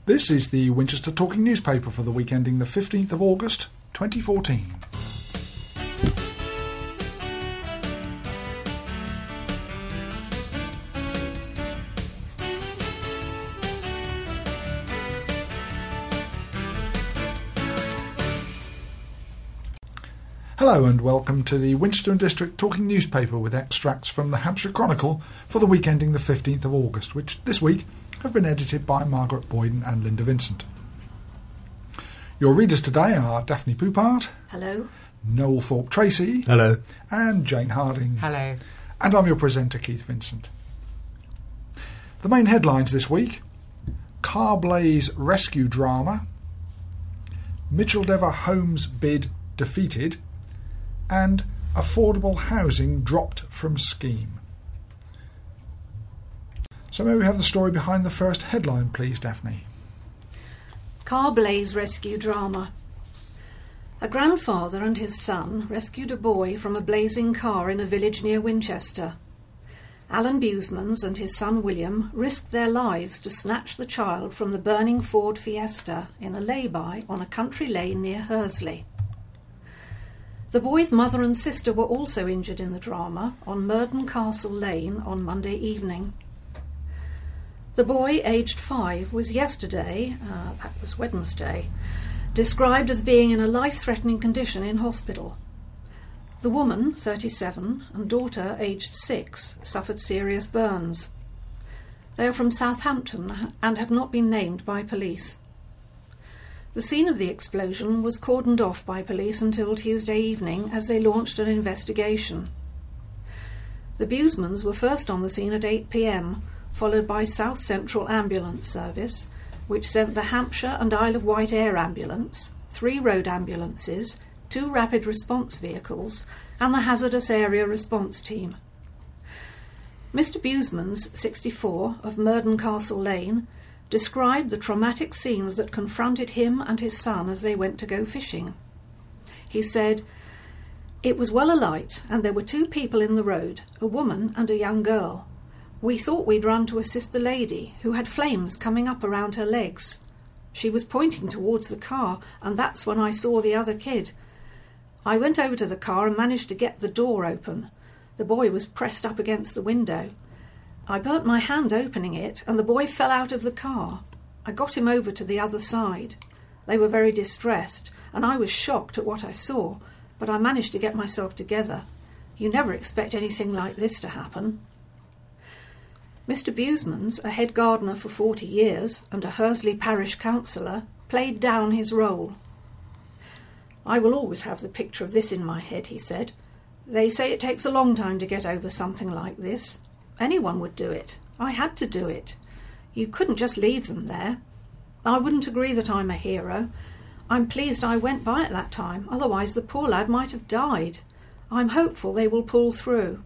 This is the Winchester Talking Newspaper for the week ending the 15th of August 2014. Hello and welcome to the Winchester and District Talking Newspaper with extracts from the Hampshire Chronicle for the week ending the 15th of August, which this week have been edited by Margaret Boyden and Linda Vincent. Your readers today are Daphne Poupart. Hello. Noel Thorpe-Tracy. Hello. And Jane Harding. Hello. And I'm your presenter, Keith Vincent. The main headlines this week: Car Blaze rescue drama, Micheldever Homes bid defeated, and affordable housing dropped from scheme. So may we have the story behind the first headline, please, Daphne? Car Blaze rescue drama. A grandfather and his son rescued a boy from a blazing car in a village near Winchester. Alan Busemans and his son William risked their lives to snatch the child from the burning Ford Fiesta in a lay-by on a country lane near Hursley. The boy's mother and sister were also injured in the drama on Murden Castle Lane on Monday evening. The boy, aged 5, was yesterday, that was Wednesday, described as being in a life-threatening condition in hospital. The woman, 37, and daughter, aged 6, suffered serious burns. They are from Southampton and have not been named by police. The scene of the explosion was cordoned off by police until Tuesday evening as they launched an investigation. The Busemans were first on the scene at 8 p.m, followed by South Central Ambulance Service, which sent the Hampshire and Isle of Wight Air Ambulance, 3 road ambulances, 2 rapid response vehicles, and the Hazardous Area Response Team. Mr. Busemans, 64, of Murden Castle Lane, described the traumatic scenes that confronted him and his son as they went to go fishing. He said, "It was well alight and there were 2 people in the road, a woman and a young girl. We thought we'd run to assist the lady, who had flames coming up around her legs. She was pointing towards the car, and that's when I saw the other kid. I went over to the car and managed to get the door open. The boy was pressed up against the window. I burnt my hand opening it, and the boy fell out of the car. I got him over to the other side. They were very distressed, and I was shocked at what I saw, but I managed to get myself together. You never expect anything like this to happen." Mr. Busemans, a head gardener for 40 years and a Hursley parish councillor, played down his role. "I will always have the picture of this in my head," he said. "They say it takes a long time to get over something like this. Anyone would do it. I had to do it. You couldn't just leave them there. I wouldn't agree that I'm a hero. I'm pleased I went by at that time, otherwise the poor lad might have died. I'm hopeful they will pull through."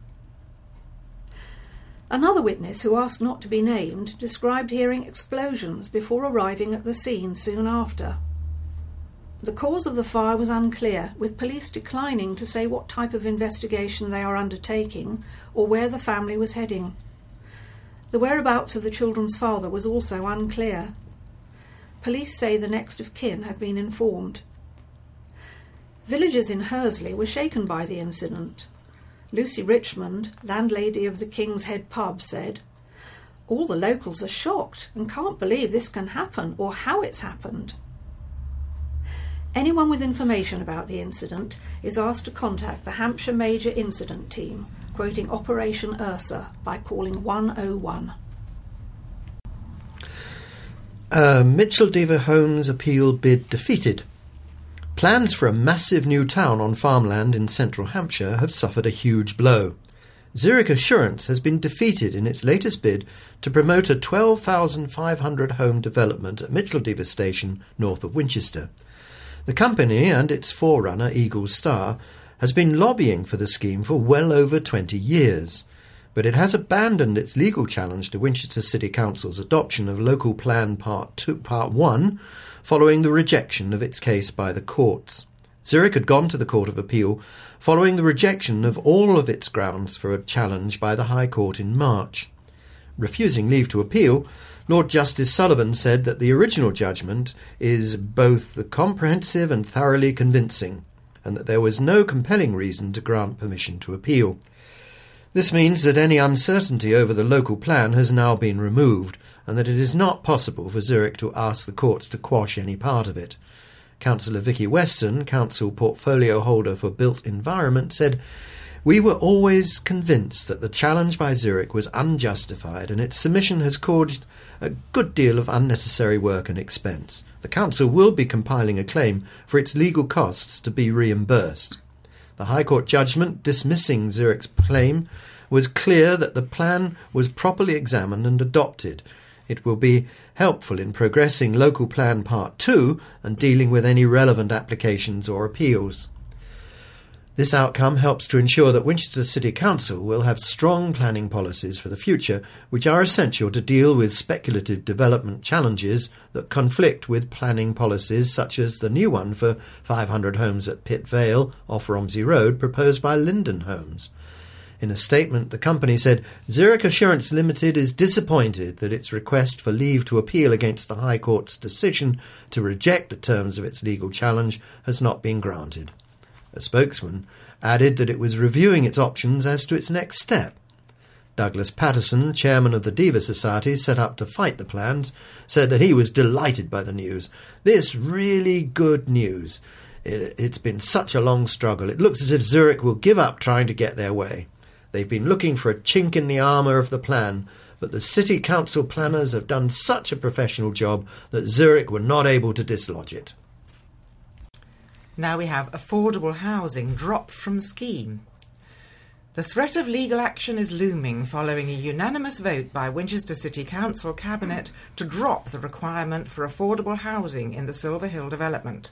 Another witness, who asked not to be named, described hearing explosions before arriving at the scene soon after. The cause of the fire was unclear, with police declining to say what type of investigation they are undertaking or where the family was heading. The whereabouts of the children's father was also unclear. Police say the next of kin have been informed. Villagers in Hursley were shaken by the incident. Lucy Richmond, landlady of the King's Head pub, said, "All the locals are shocked and can't believe this can happen or how it's happened." Anyone with information about the incident is asked to contact the Hampshire Major Incident Team, quoting Operation Ursa, by calling 101. Micheldever Homes appeal bid defeated. Plans for a massive new town on farmland in central Hampshire have suffered a huge blow. Zurich Assurance has been defeated in its latest bid to promote a 12,500 home development at Micheldever Station north of Winchester. The company and its forerunner, Eagle Star, has been lobbying for the scheme for well over 20 years, but it has abandoned its legal challenge to Winchester City Council's adoption of Local Plan Part 1 following the rejection of its case by the courts. Zurich had gone to the Court of Appeal following the rejection of all of its grounds for a challenge by the High Court in March. Refusing leave to appeal, Lord Justice Sullivan said that the original judgment is both comprehensive and thoroughly convincing, and that there was no compelling reason to grant permission to appeal. This means that any uncertainty over the local plan has now been removed, and that it is not possible for Zurich to ask the courts to quash any part of it. Councillor Vicky Weston, Council Portfolio Holder for Built Environment, said, "We were always convinced that the challenge by Zurich was unjustified, and its submission has caused a good deal of unnecessary work and expense. The Council will be compiling a claim for its legal costs to be reimbursed." The High Court judgment dismissing Zurich's claim was clear that the plan was properly examined and adopted. It will be helpful in progressing Local Plan Part 2 and dealing with any relevant applications or appeals. This outcome helps to ensure that Winchester City Council will have strong planning policies for the future, which are essential to deal with speculative development challenges that conflict with planning policies such as the new one for 500 homes at Pitt Vale off Romsey Road proposed by Linden Homes. In a statement, the company said, "Zurich Assurance Limited is disappointed that its request for leave to appeal against the High Court's decision to reject the terms of its legal challenge has not been granted." A spokesman added that it was reviewing its options as to its next step. Douglas Patterson, chairman of the Diva Society set up to fight the plans, said that he was delighted by the news. "This really good news. It's been such a long struggle. It looks as if Zurich will give up trying to get their way. They've been looking for a chink in the armour of the plan, but the City Council planners have done such a professional job that Zurich were not able to dislodge it." Now we have affordable housing dropped from scheme. The threat of legal action is looming following a unanimous vote by Winchester City Council Cabinet to drop the requirement for affordable housing in the Silver Hill development.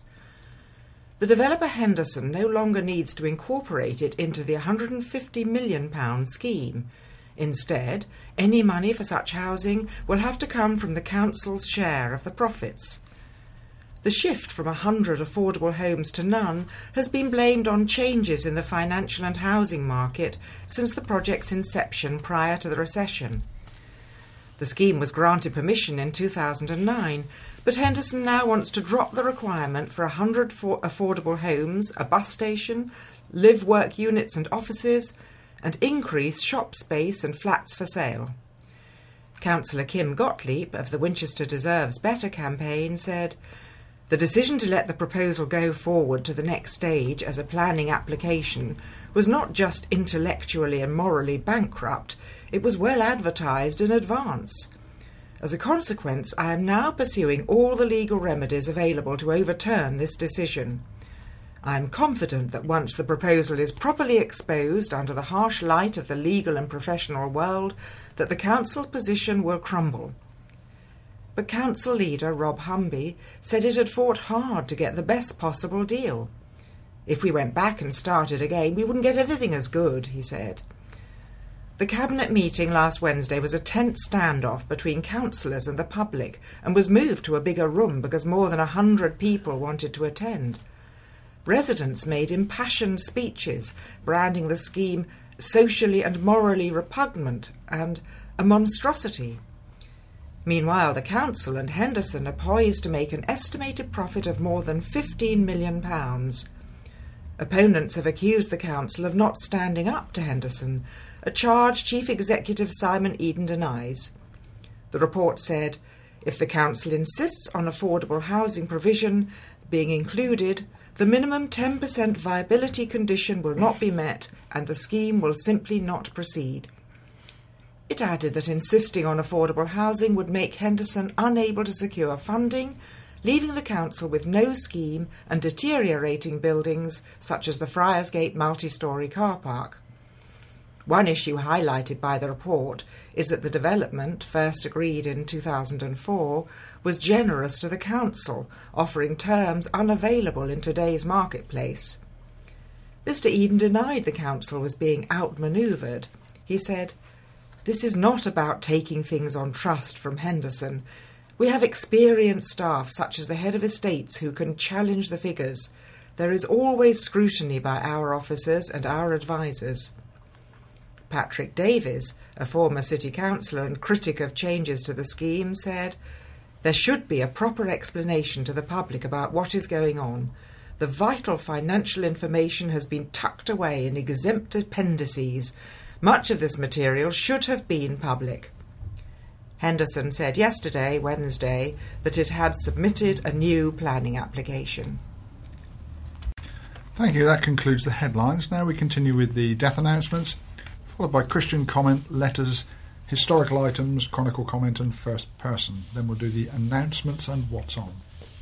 The developer Henderson no longer needs to incorporate it into the £150 million scheme. Instead, any money for such housing will have to come from the council's share of the profits. The shift from 100 affordable homes to none has been blamed on changes in the financial and housing market since the project's inception prior to the recession. The scheme was granted permission in 2009, but Henderson now wants to drop the requirement for 100 affordable homes, a bus station, live-work units and offices, and increase shop space and flats for sale. Councillor Kim Gottlieb of the Winchester Deserves Better campaign said, "The decision to let the proposal go forward to the next stage as a planning application was not just intellectually and morally bankrupt, it was well advertised in advance. As a consequence, I am now pursuing all the legal remedies available to overturn this decision. I am confident that once the proposal is properly exposed under the harsh light of the legal and professional world, that the council's position will crumble." But council leader Rob Humby said it had fought hard to get the best possible deal. "If we went back and started again, we wouldn't get anything as good," he said. The Cabinet meeting last Wednesday was a tense standoff between councillors and the public and was moved to a bigger room because more than 100 people wanted to attend. Residents made impassioned speeches, branding the scheme socially and morally repugnant and a monstrosity. Meanwhile, the council and Henderson are poised to make an estimated profit of more than £15 million. Opponents have accused the council of not standing up to Henderson, a charge Chief Executive Simon Eden denies. The report said, if the council insists on affordable housing provision being included, the minimum 10% viability condition will not be met and the scheme will simply not proceed. It added that insisting on affordable housing would make Henderson unable to secure funding, leaving the council with no scheme and deteriorating buildings such as the Friarsgate multi-storey car park. One issue highlighted by the report is that the development, first agreed in 2004, was generous to the council, offering terms unavailable in today's marketplace. Mr. Eden denied the council was being outmanoeuvred. He said, "This is not about taking things on trust from Henderson. We have experienced staff such as the head of estates who can challenge the figures. There is always scrutiny by our officers and our advisers." Patrick Davies, a former city councillor and critic of changes to the scheme, said, "There should be a proper explanation to the public about what is going on. The vital financial information has been tucked away in exempt appendices. Much of this material should have been public." Henderson said yesterday, Wednesday, that it had submitted a new planning application. Thank you. That concludes the headlines. Now we continue with the death announcements, followed by Christian comment, letters, historical items, chronicle comment and first person. Then we'll do the announcements and what's on.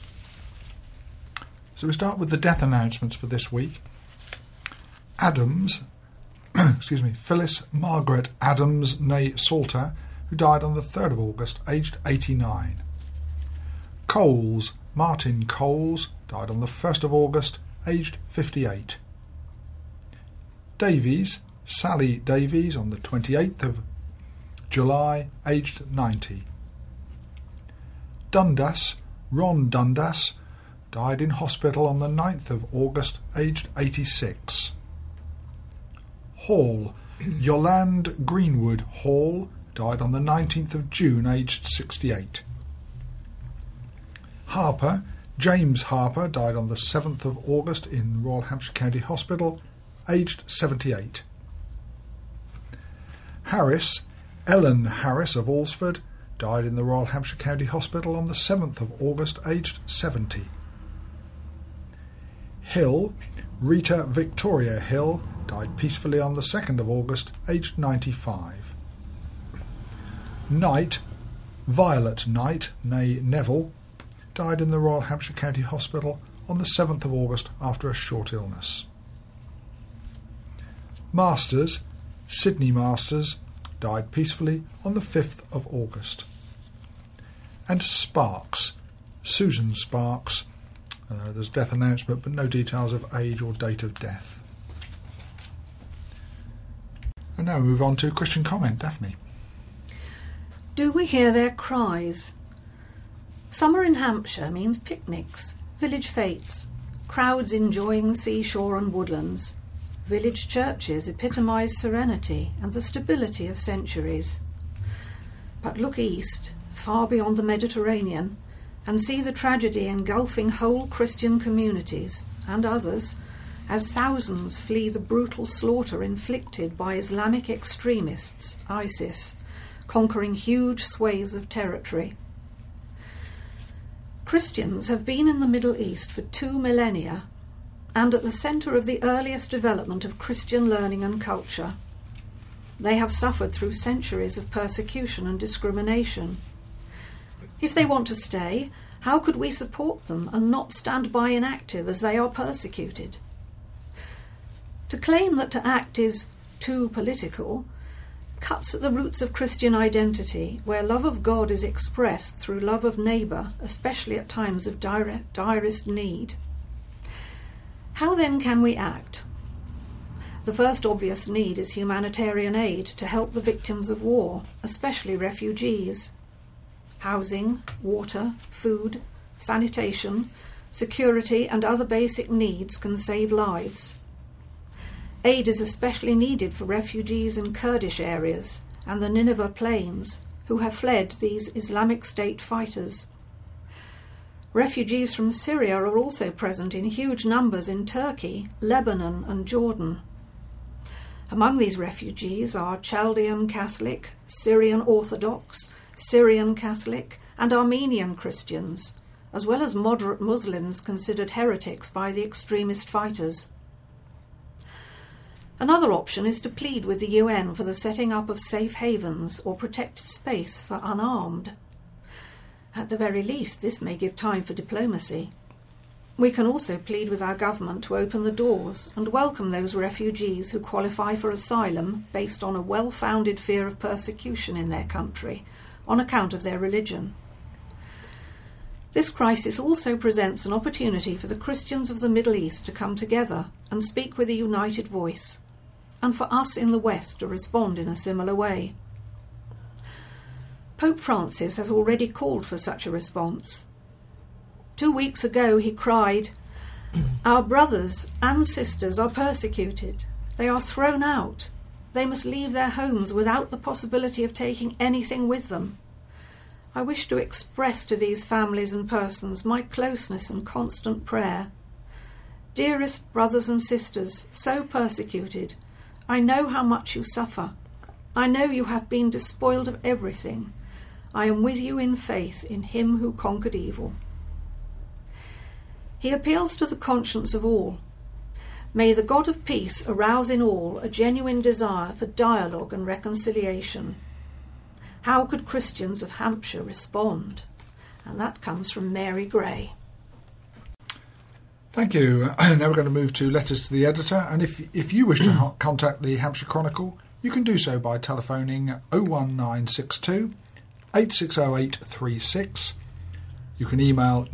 So we start with the death announcements for this week. Adams, Phyllis Margaret Adams, née Salter, who died on the 3rd of August, aged 89. Coles, Martin Coles, died on the 1st of August, aged 58. Davies, Sally Davies, on the 28th of July, aged 90. Dundas, Ron Dundas, died in hospital on the 9th of August, aged 86. Hall, Yolande Greenwood Hall, died on the 19th of June, aged 68. Harper, James Harper, died on the 7th of August in Royal Hampshire County Hospital, aged 78. Harris, Ellen Harris of Alresford, died in the Royal Hampshire County Hospital on the 7th of August, aged 70. Hill, Rita Victoria Hill, died peacefully on the 2nd of August, aged 95. Knight, Violet Knight, née Neville, died in the Royal Hampshire County Hospital on the 7th of August after a short illness. Masters, Sydney Masters, died peacefully on the 5th of August. And Sparks, Susan Sparks, there's death announcement but no details of age or date of death. And now we move on to Christian comment. Daphne. Do we hear their cries? Summer in Hampshire means picnics, village fêtes, crowds enjoying the seashore and woodlands. Village churches epitomise serenity and the stability of centuries. But look east, far beyond the Mediterranean, and see the tragedy engulfing whole Christian communities and others as thousands flee the brutal slaughter inflicted by Islamic extremists, ISIS, conquering huge swathes of territory. Christians have been in the Middle East for 2 millennia and at the centre of the earliest development of Christian learning and culture. They have suffered through centuries of persecution and discrimination. If they want to stay, how could we support them and not stand by inactive as they are persecuted? To claim that to act is too political cuts at the roots of Christian identity, where love of God is expressed through love of neighbour, especially at times of direst need. How then can we act? The first obvious need is humanitarian aid to help the victims of war, especially refugees. Housing, water, food, sanitation, security and other basic needs can save lives. Aid is especially needed for refugees in Kurdish areas and the Nineveh Plains, who have fled these Islamic State fighters. Refugees from Syria are also present in huge numbers in Turkey, Lebanon and Jordan. Among these refugees are Chaldean Catholic, Syrian Orthodox, Syrian Catholic and Armenian Christians, as well as moderate Muslims considered heretics by the extremist fighters. Another option is to plead with the UN for the setting up of safe havens or protected space for unarmed. At the very least, this may give time for diplomacy. We can also plead with our government to open the doors and welcome those refugees who qualify for asylum based on a well-founded fear of persecution in their country on account of their religion. This crisis also presents an opportunity for the Christians of the Middle East to come together and speak with a united voice, and for us in the West to respond in a similar way. Pope Francis has already called for such a response. 2 weeks ago he cried, "Our brothers and sisters are persecuted. They are thrown out. They must leave their homes without the possibility of taking anything with them. I wish to express to these families and persons my closeness and constant prayer. Dearest brothers and sisters, so persecuted, I know how much you suffer. I know you have been despoiled of everything. I am with you in faith in him who conquered evil. He appeals to the conscience of all. May the God of peace arouse in all a genuine desire for dialogue and reconciliation. How could Christians of Hampshire respond? And that comes from Mary Gray. Thank you. Now we're going to move to letters to the editor, and if you wish to contact the Hampshire Chronicle, you can do so by telephoning 01962 860836. You can email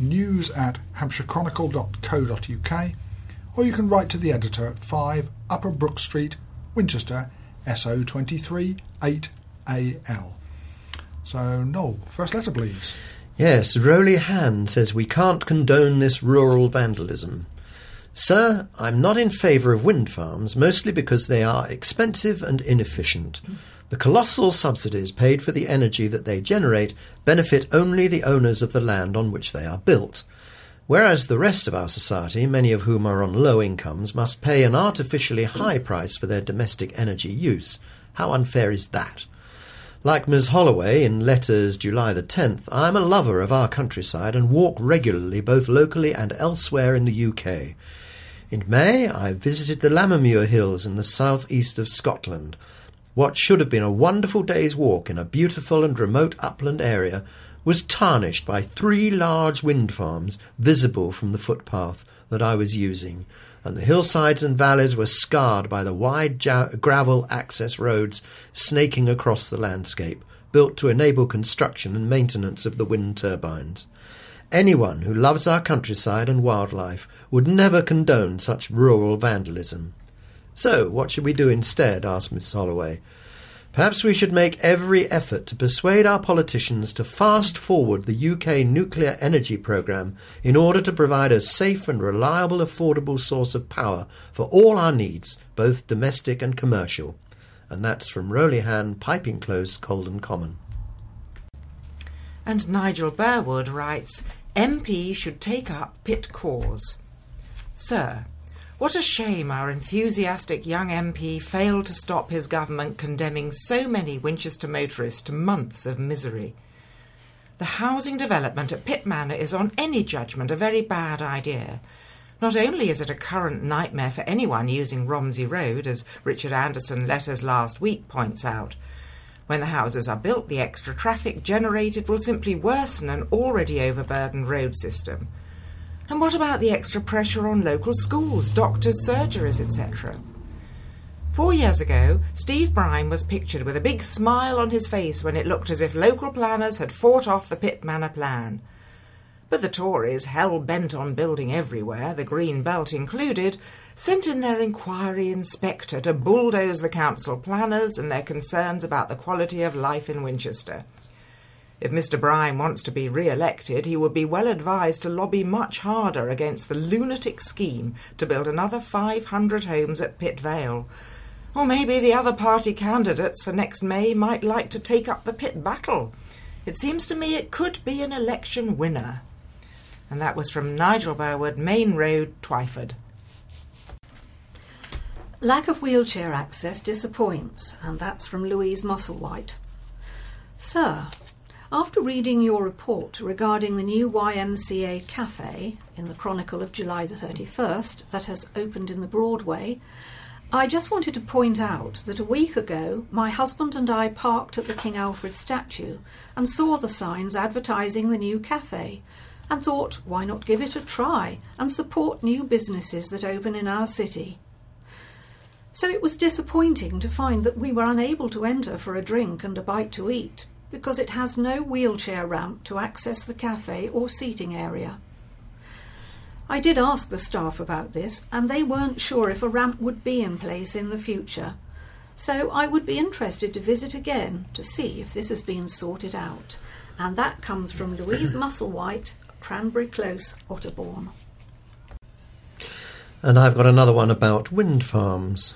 news@hampshirechronicle.co.uk, or you can write to the editor at 5 Upper Brook Street, Winchester, SO23 8AL. So, Noel, first letter, please. Yes, Rowley Han says we can't condone this rural vandalism. Sir, I'm not in favour of wind farms, mostly because they are expensive and inefficient. The colossal subsidies paid for the energy that they generate benefit only the owners of the land on which they are built, whereas the rest of our society, many of whom are on low incomes, must pay an artificially high price for their domestic energy use. How unfair is that? Like Ms. Holloway in Letters July the 10th, I am a lover of our countryside and walk regularly both locally and elsewhere in the UK. In May, I visited the Lammermuir Hills in the south-east of Scotland. What should have been a wonderful day's walk in a beautiful and remote upland area was tarnished by 3 large wind farms visible from the footpath that I was using, and the hillsides and valleys were scarred by the wide gravel access roads snaking across the landscape, built to enable construction and maintenance of the wind turbines. Anyone who loves our countryside and wildlife would never condone such rural vandalism. So, what should we do instead? Asked Miss Holloway. Perhaps we should make every effort to persuade our politicians to fast forward the UK nuclear energy programme in order to provide a safe and reliable affordable source of power for all our needs, both domestic and commercial. And that's from Rowley Han, Piping Close, Colden Common. And Nigel Burwood writes, MP should take up pit cause. Sir, what a shame our enthusiastic young MP failed to stop his government condemning so many Winchester motorists to months of misery. The housing development at Pitt Manor is on any judgment a very bad idea. Not only is it a current nightmare for anyone using Romsey Road, as Richard Anderson Letters last week points out. When the houses are built, the extra traffic generated will simply worsen an already overburdened road system. And what about the extra pressure on local schools, doctors, surgeries, etc.? 4 years ago, Steve Brine was pictured with a big smile on his face when it looked as if local planners had fought off the Pitt Manor plan. But the Tories, hell-bent on building everywhere, the Green Belt included, sent in their inquiry inspector to bulldoze the council planners and their concerns about the quality of life in Winchester. If Mr. Brine wants to be re-elected, he would be well advised to lobby much harder against the lunatic scheme to build another 500 homes at Pitt Vale. Or maybe the other party candidates for next May might like to take up the Pitt battle. It seems to me it could be an election winner. And that was from Nigel Burwood, Main Road, Twyford. Lack of wheelchair access disappoints, and that's from Louise Musselwhite. Sir, after reading your report regarding the new YMCA cafe in the Chronicle of July the 31st that has opened in the Broadway, I just wanted to point out that a week ago my husband and I parked at the King Alfred statue and saw the signs advertising the new cafe and thought, why not give it a try and support new businesses that open in our city? So it was disappointing to find that we were unable to enter for a drink and a bite to eat, because it has no wheelchair ramp to access the cafe or seating area. I did ask the staff about this, and they weren't sure if a ramp would be in place in the future, so I would be interested to visit again to see if this has been sorted out. And that comes from Louise Musselwhite, Cranberry Close, Otterbourne. And I've got another one about wind farms.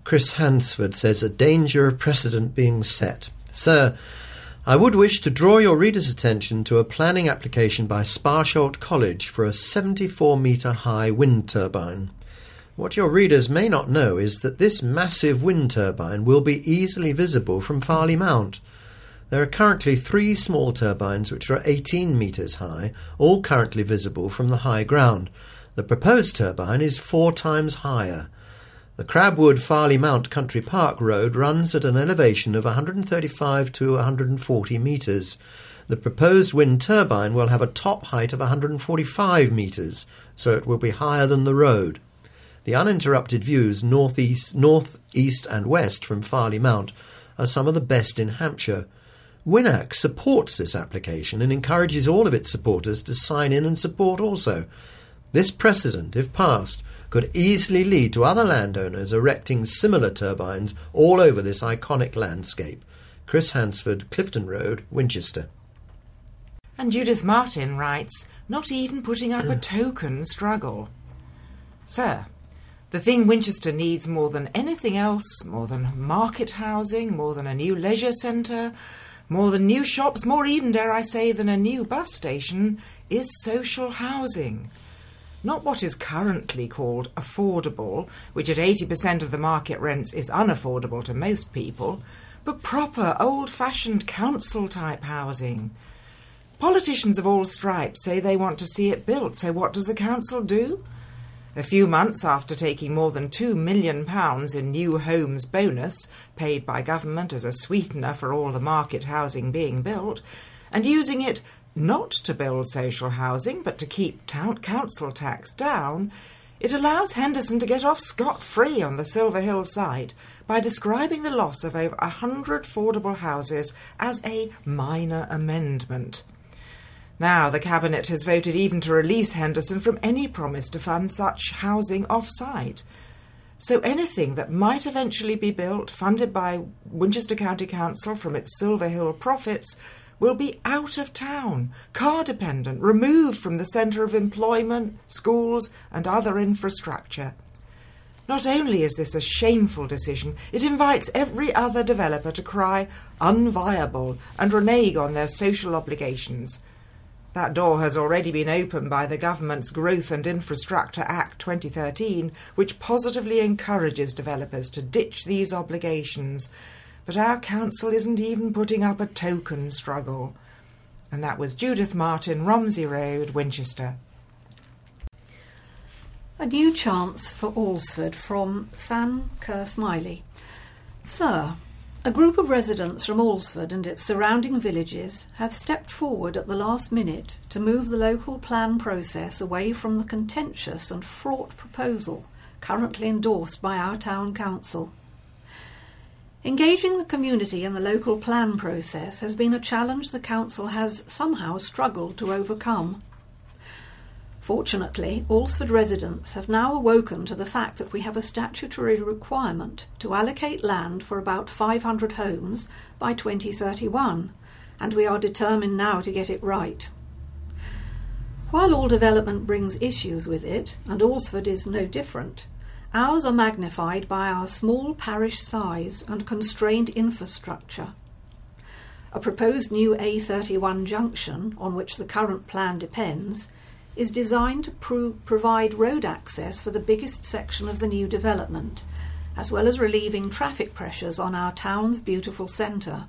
Chris Hansford says, a danger of precedent being set. Sir, I would wish to draw your readers' attention to a planning application by Sparsholt College for a 74-metre high wind turbine. What your readers may not know is that this massive wind turbine will be easily visible from Farley Mount. There are currently 3 small turbines which are 18 metres high, all currently visible from the high ground. The proposed turbine is 4 times higher. The Crabwood Farley Mount Country Park Road runs at an elevation of 135 to 140 metres. The proposed wind turbine will have a top height of 145 metres, so it will be higher than the road. The uninterrupted views north, east and west from Farley Mount are some of the best in Hampshire. WINAC supports this application and encourages all of its supporters to sign in and support also. This precedent, if passed, could easily lead to other landowners erecting similar turbines all over this iconic landscape. Chris Hansford, Clifton Road, Winchester. And Judith Martin writes, not even putting up a token struggle. Sir, the thing Winchester needs more than anything else, more than market housing, more than a new leisure centre, more than new shops, more even, dare I say, than a new bus station, is social housing. Not what is currently called affordable, which at 80% of the market rents is unaffordable to most people, but proper, old-fashioned council-type housing. Politicians of all stripes say they want to see it built, so what does the council do? A few months after taking more than £2 million in new homes bonus, paid by government as a sweetener for all the market housing being built, and using it not to build social housing, but to keep town council tax down, it allows Henderson to get off scot-free on the Silver Hill site by describing the loss of over 100 affordable houses as a minor amendment. Now the Cabinet has voted even to release Henderson from any promise to fund such housing off-site. So anything that might eventually be built, funded by Winchester County Council from its Silver Hill profits, will be out of town, car-dependent, removed from the centre of employment, schools and other infrastructure. Not only is this a shameful decision, it invites every other developer to cry unviable and renege on their social obligations. That door has already been opened by the government's Growth and Infrastructure Act 2013, which positively encourages developers to ditch these obligations. But our council isn't even putting up a token struggle. And that was Judith Martin, Romsey Road, Winchester. A new chance for Alresford from Sam Kerr-Smiley. Sir, a group of residents from Alresford and its surrounding villages have stepped forward at the last minute to move the local plan process away from the contentious and fraught proposal currently endorsed by our town council. Engaging the community in the local plan process has been a challenge the council has somehow struggled to overcome. Fortunately, Alresford residents have now awoken to the fact that we have a statutory requirement to allocate land for about 500 homes by 2031, and we are determined now to get it right. While all development brings issues with it, and Alresford is no different, ours are magnified by our small parish size and constrained infrastructure. A proposed new A31 junction, on which the current plan depends, is designed to provide road access for the biggest section of the new development, as well as relieving traffic pressures on our town's beautiful centre.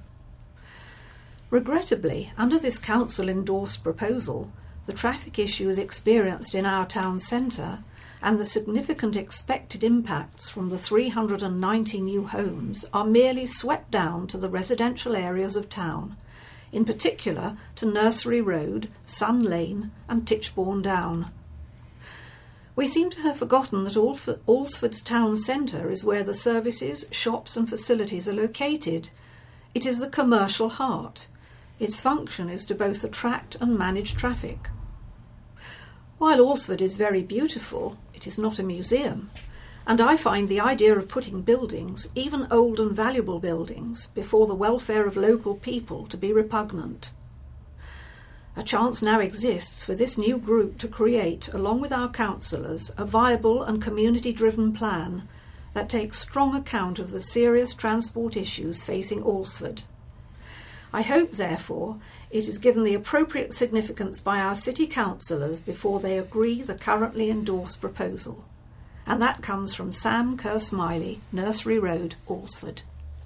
Regrettably, under this council-endorsed proposal, the traffic issues experienced in our town centre and the significant expected impacts from the 390 new homes are merely swept down to the residential areas of town, in particular to Nursery Road, Sun Lane and Titchbourne Down. We seem to have forgotten that Alresford's town centre is where the services, shops and facilities are located. It is the commercial heart. Its function is to both attract and manage traffic. While Alresford is very beautiful, it is not a museum, and I find the idea of putting buildings, even old and valuable buildings, before the welfare of local people to be repugnant. A chance now exists for this new group to create, along with our councillors, a viable and community-driven plan that takes strong account of the serious transport issues facing Alresford. I hope, therefore, it is given the appropriate significance by our city councillors before they agree the currently endorsed proposal. And that comes from Sam Kerr-Smiley, Nursery Road, Alresford.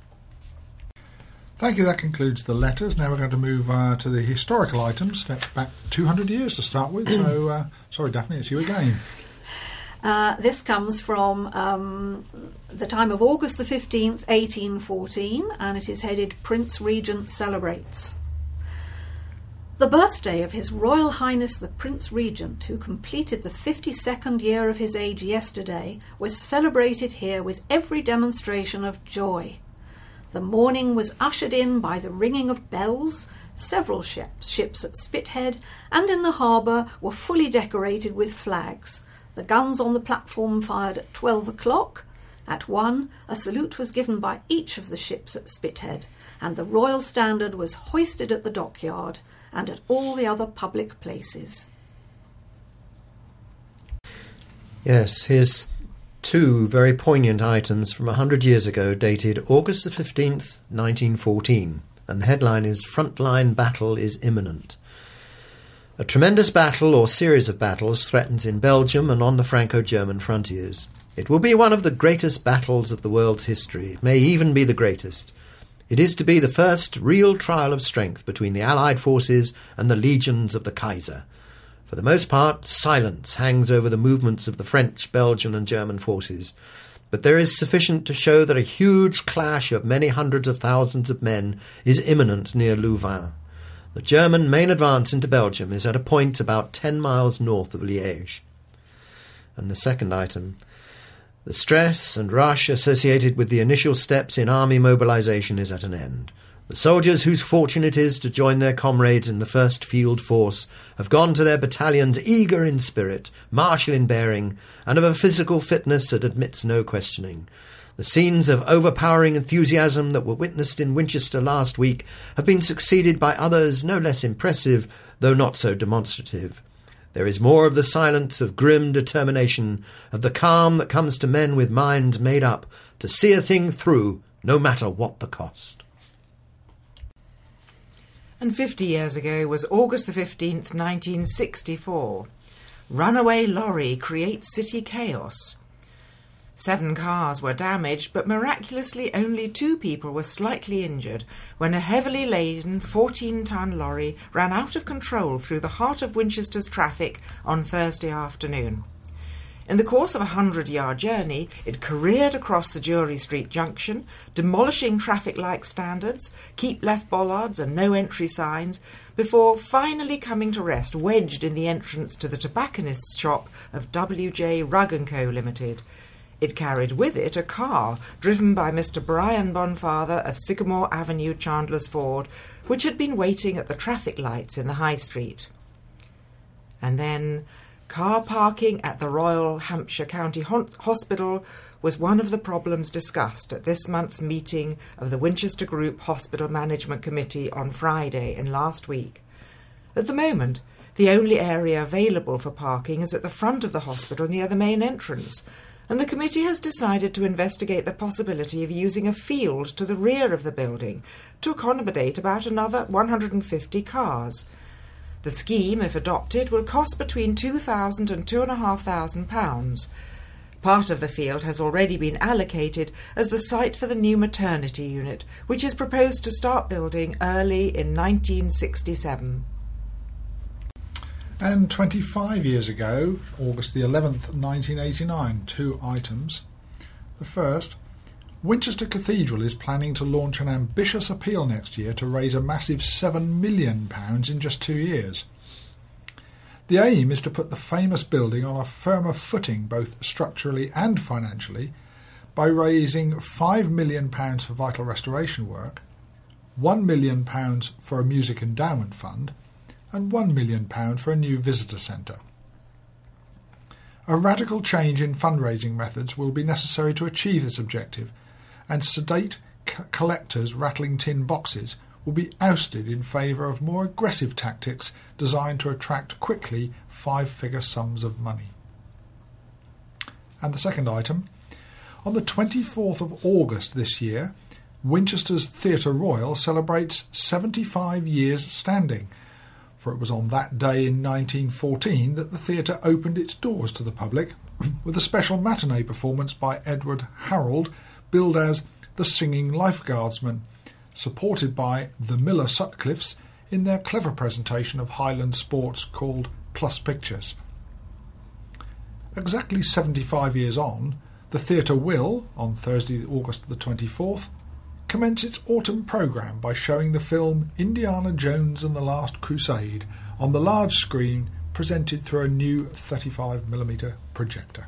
Thank you. That concludes the letters. Now we're going to move to the historical items. Step back 200 years to start with. So, sorry, Daphne, it's you again. This comes from the time of August the 15th, 1814, and it is headed Prince Regent Celebrates. The birthday of His Royal Highness the Prince Regent, who completed the 52nd year of his age yesterday, was celebrated here with every demonstration of joy. The morning was ushered in by the ringing of bells. Several ships at Spithead and in the harbour were fully decorated with flags. The guns on the platform fired at 12 o'clock. At 1, a salute was given by each of the ships at Spithead, and the Royal Standard was hoisted at the dockyard and at all the other public places. Yes, here's two very poignant items from 100 years ago, dated August the 15th, 1914, and the headline is "Frontline Battle is Imminent." A tremendous battle or series of battles threatens in Belgium and on the Franco-German frontiers. It will be one of the greatest battles of the world's history. It may even be the greatest. It is to be the first real trial of strength between the Allied forces and the legions of the Kaiser. For the most part, silence hangs over the movements of the French, Belgian and German forces, but there is sufficient to show that a huge clash of many hundreds of thousands of men is imminent near Louvain. The German main advance into Belgium is at a point about 10 miles north of Liège. And the second item, the stress and rush associated with the initial steps in army mobilisation is at an end. The soldiers whose fortune it is to join their comrades in the 1st Field Force have gone to their battalions eager in spirit, martial in bearing, and of a physical fitness that admits no questioning. The scenes of overpowering enthusiasm that were witnessed in Winchester last week have been succeeded by others no less impressive, though not so demonstrative. There is more of the silence of grim determination, of the calm that comes to men with minds made up to see a thing through, no matter what the cost. And 50 years ago was August the 15th, 1964. Runaway lorry creates city chaos. 7 cars were damaged, but miraculously only 2 people were slightly injured when a heavily laden 14-ton lorry ran out of control through the heart of Winchester's traffic on Thursday afternoon. In the course of a 100-yard journey, it careered across the Jury Street junction, demolishing traffic light standards, keep left bollards and no entry signs, before finally coming to rest wedged in the entrance to the tobacconist's shop of W.J. Rugg & Co. Limited. It carried with it a car driven by Mr. Brian Bonfather of Sycamore Avenue, Chandler's Ford, which had been waiting at the traffic lights in the High Street. And then, car parking at the Royal Hampshire County Hospital was one of the problems discussed at this month's meeting of the Winchester Group Hospital Management Committee on Friday and last week. At the moment, the only area available for parking is at the front of the hospital near the main entrance, and the committee has decided to investigate the possibility of using a field to the rear of the building to accommodate about another 150 cars. The scheme, if adopted, will cost between £2,000 and £2,500. Part of the field has already been allocated as the site for the new maternity unit, which is proposed to start building early in 1967. And 25 years ago, August the 11th, 1989, 2 items. The first, Winchester Cathedral is planning to launch an ambitious appeal next year to raise a massive £7 million in just 2 years. The aim is to put the famous building on a firmer footing both structurally and financially by raising £5 million for vital restoration work, £1 million for a music endowment fund, and £1 million for a new visitor centre. A radical change in fundraising methods will be necessary to achieve this objective, and sedate collectors rattling tin boxes will be ousted in favour of more aggressive tactics designed to attract quickly 5-figure sums of money. And the second item, On the 24th of August this year, Winchester's Theatre Royal celebrates 75 years standing, for it was on that day in 1914 that the theatre opened its doors to the public with a special matinee performance by Edward Harold, billed as the Singing Lifeguardsman, supported by the Miller Sutcliffes in their clever presentation of Highland sports called Plus Pictures. Exactly 75 years on, the theatre will, on Thursday, August the 24th, commence its autumn programme by showing the film Indiana Jones and the Last Crusade on the large screen presented through a new 35mm projector.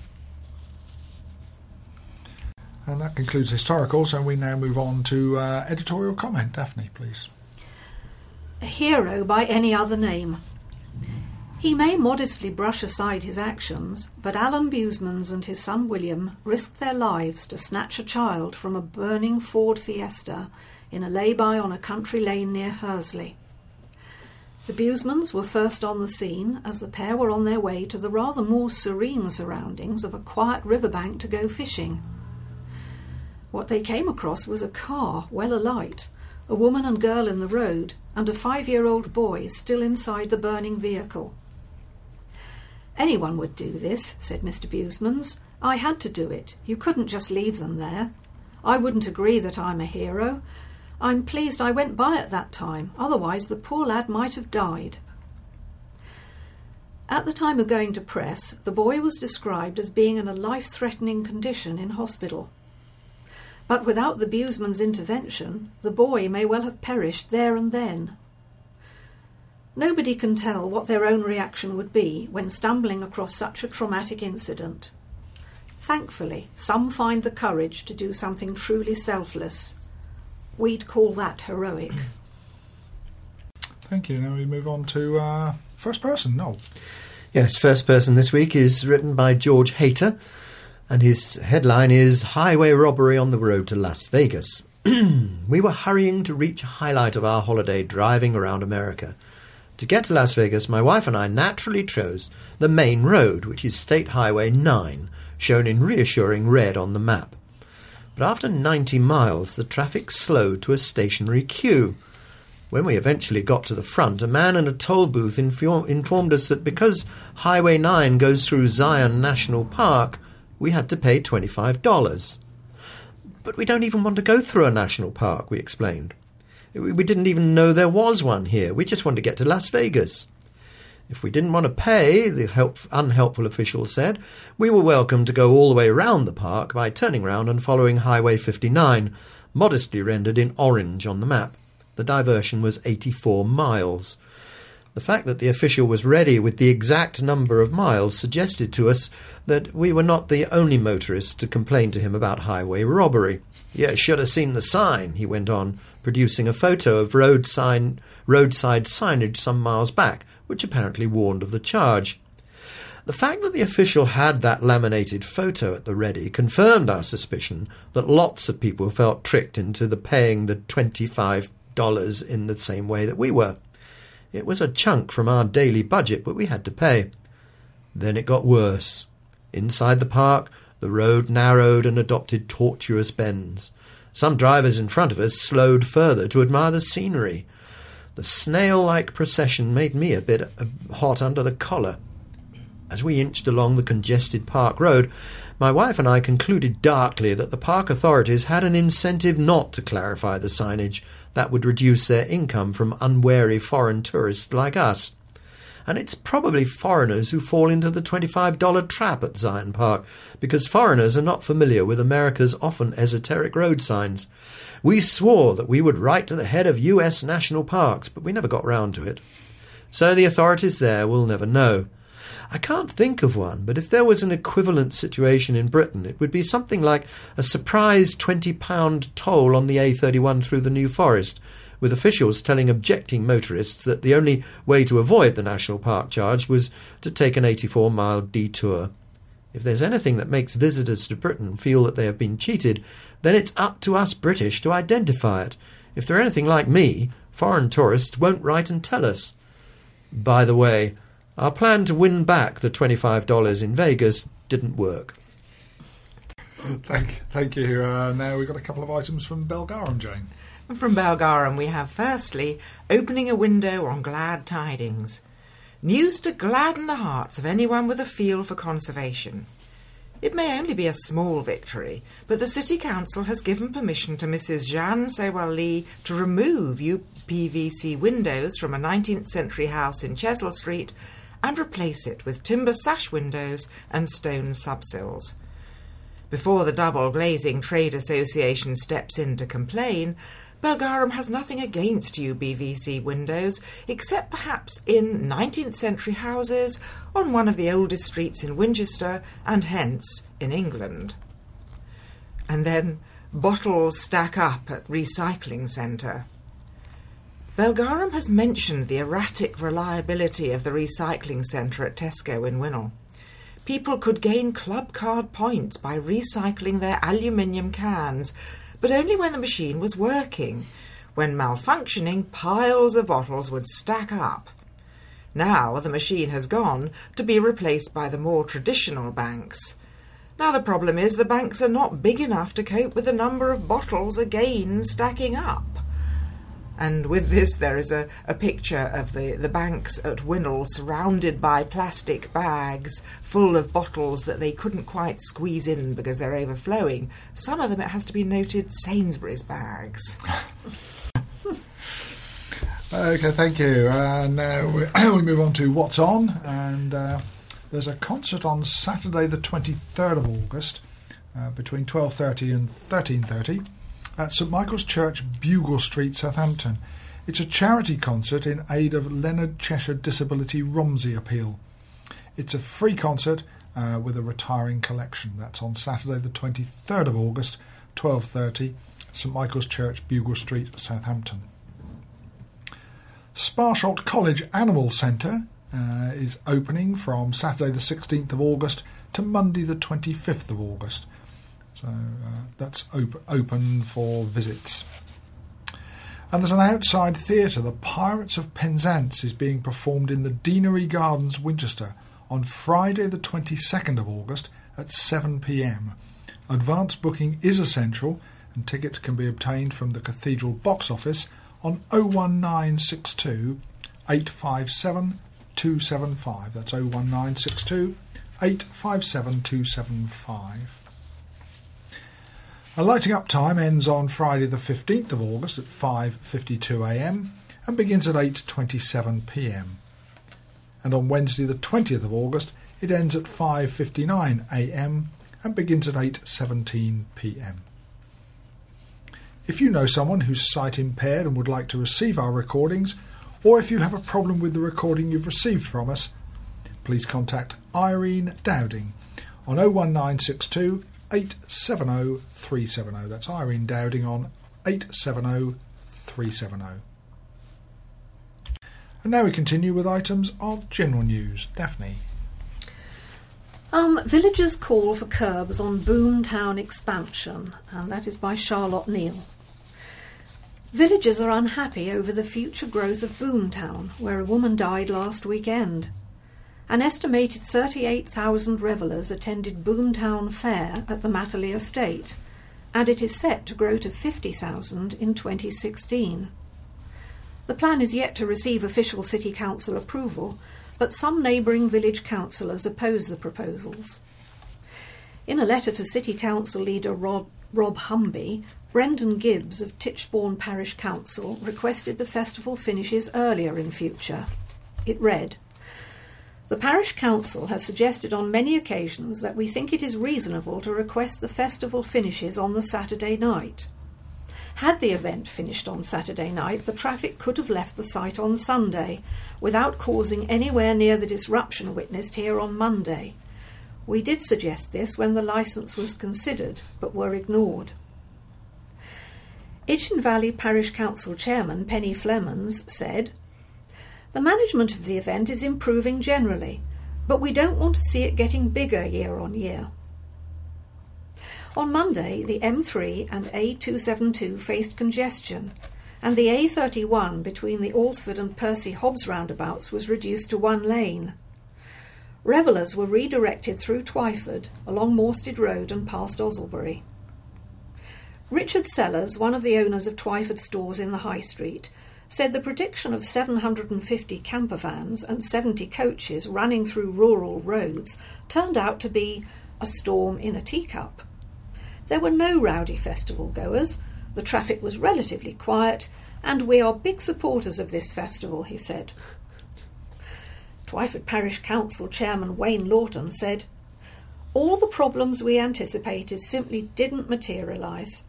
And that concludes historical, so we now move on to editorial comment. Daphne, please. A hero by any other name. He may modestly brush aside his actions, but Alan Busemans and his son William risked their lives to snatch a child from a burning Ford Fiesta in a lay-by on a country lane near Hursley. The Busemans were first on the scene as the pair were on their way to the rather more serene surroundings of a quiet riverbank to go fishing. What they came across was a car well alight, a woman and girl in the road, and a 5-year-old boy still inside the burning vehicle. "Anyone would do this," said Mr. Busemans. "I had to do it. You couldn't just leave them there. I wouldn't agree that I'm a hero. I'm pleased I went by at that time, otherwise the poor lad might have died." At the time of going to press, the boy was described as being in a life-threatening condition in hospital. But without the Busemans' intervention, the boy may well have perished there and then. Nobody can tell what their own reaction would be when stumbling across such a traumatic incident. Thankfully, some find the courage to do something truly selfless. We'd call that heroic. Thank you. Now we move on to first person. Noel. Yes, first person this week is written by George Hayter, and his headline is Highway Robbery on the Road to Las Vegas. We were hurrying to reach a highlight of our holiday driving around America. To get to Las Vegas, my wife and I naturally chose the main road, which is State Highway 9, shown in reassuring red on the map. But after 90 miles, the traffic slowed to a stationary queue. When we eventually got to the front, a man in a toll booth informed us that because Highway 9 goes through Zion National Park, we had to pay $25. "But we don't even want to go through a national park," we explained. "We didn't even know there was one here. We just wanted to get to Las Vegas." If we didn't want to pay, the unhelpful official said, we were welcome to go all the way around the park by turning round and following Highway 59, modestly rendered in orange on the map. The diversion was 84 miles. The fact that the official was ready with the exact number of miles suggested to us that we were not the only motorists to complain to him about highway robbery. "You should have seen the sign," he went on, producing a photo of roadside signage some miles back, which apparently warned of the charge. The fact that the official had that laminated photo at the ready confirmed our suspicion that lots of people felt tricked into paying the $25 in the same way that we were. It was a chunk from our daily budget, but we had to pay. Then it got worse. Inside the park, the road narrowed and adopted tortuous bends. Some drivers in front of us slowed further to admire the scenery. The snail-like procession made me a bit hot under the collar. As we inched along the congested park road, my wife and I concluded darkly that the park authorities had an incentive not to clarify the signage that would reduce their income from unwary foreign tourists like us. And it's probably foreigners who fall into the $25 trap at Zion Park, because foreigners are not familiar with America's often esoteric road signs. We swore that we would write to the head of U.S. national parks, but we never got round to it. So the authorities there will never know. I can't think of one, but if there was an equivalent situation in Britain, it would be something like a surprise £20 toll on the A31 through the New Forest, with officials telling objecting motorists that the only way to avoid the national park charge was to take an 84-mile detour. If there's anything that makes visitors to Britain feel that they have been cheated, then it's up to us British to identify it. If they're anything like me, foreign tourists won't write and tell us. By the way, our plan to win back the $25 in Vegas didn't work. Thank you. Now we've got a couple of items from Belgarum, Jane. From Belgarum we have firstly, opening a window on glad tidings. News to gladden the hearts of anyone with a feel for conservation. It may only be a small victory, but the City Council has given permission to Mrs. Jeanne Sewell-Lee to remove UPVC windows from a 19th century house in Chesil Street and replace it with timber sash windows and stone subsills. Before the Double Glazing Trade Association steps in to complain, Belgarum has nothing against UPVC windows, except perhaps in 19th century houses on one of the oldest streets in Winchester and hence in England. And then bottles stack up at recycling centre. Belgarum has mentioned the erratic reliability of the recycling centre at Tesco in Winnell. People could gain club card points by recycling their aluminium cans, but only when the machine was working. When malfunctioning, piles of bottles would stack up. Now the machine has gone to be replaced by the more traditional banks. Now the problem is the banks are not big enough to cope with the number of bottles again stacking up. And with this there is a picture of the banks at Winnell surrounded by plastic bags full of bottles that they couldn't quite squeeze in because they're overflowing. Some of them, it has to be noted, Sainsbury's bags. Okay, thank you. Now we move on to What's On, and there's a concert on Saturday the 23rd of August between 12:30 and 13:30 at St Michael's Church, Bugle Street, Southampton. It's a charity concert in aid of Leonard Cheshire Disability Romsey Appeal. It's a free concert with a retiring collection. That's on Saturday the 23rd of August, 12:30, St Michael's Church, Bugle Street, Southampton. Sparsholt College Animal Centre is opening from Saturday the 16th of August to Monday the 25th of August. So that's open for visits. And there's an outside theatre. The Pirates of Penzance is being performed in the Deanery Gardens, Winchester, on Friday the 22nd of August at 7 p.m. Advance booking is essential, and tickets can be obtained from the Cathedral box office on 01962 857 275. That's 01962 857 275. A lighting up time ends on Friday the 15th of August at 5:52 a.m. and begins at 8:27 p.m. And on Wednesday the 20th of August it ends at 5:59 a.m. and begins at 8:17 p.m. If you know someone who's sight impaired and would like to receive our recordings, or if you have a problem with the recording you've received from us, please contact Irene Dowding on 01962 870 370. That's Irene Dowding on 870 370. And now we continue with items of general news. Daphne. Villagers call for curbs on Boomtown expansion, and that is by Charlotte Neal. Villagers are unhappy over the future growth of Boomtown, where a woman died last weekend. An estimated 38,000 revellers attended Boomtown Fair at the Matterley Estate, and it is set to grow to 50,000 in 2016. The plan is yet to receive official City Council approval, but some neighbouring village councillors oppose the proposals. In a letter to City Council leader Rob Humby, Brendan Gibbs of Titchbourne Parish Council requested the festival finishes earlier in future. It read, "The Parish Council has suggested on many occasions that we think it is reasonable to request the festival finishes on the Saturday night. Had the event finished on Saturday night, the traffic could have left the site on Sunday without causing anywhere near the disruption witnessed here on Monday. We did suggest this when the licence was considered, but were ignored." Itchen Valley Parish Council Chairman Penny Flemons said, "The management of the event is improving generally, but we don't want to see it getting bigger year on year." On Monday, the M3 and A272 faced congestion, and the A31 between the Alresford and Percy Hobbs roundabouts was reduced to one lane. Revellers were redirected through Twyford, along Morsted Road and past Osselbury. Richard Sellers, one of the owners of Twyford stores in the High Street, said the prediction of 750 camper vans and 70 coaches running through rural roads turned out to be a storm in a teacup. There were no rowdy festival goers, the traffic was relatively quiet, and we are big supporters of this festival, he said. Twyford Parish Council Chairman Wayne Lawton said, "All the problems we anticipated simply didn't materialise."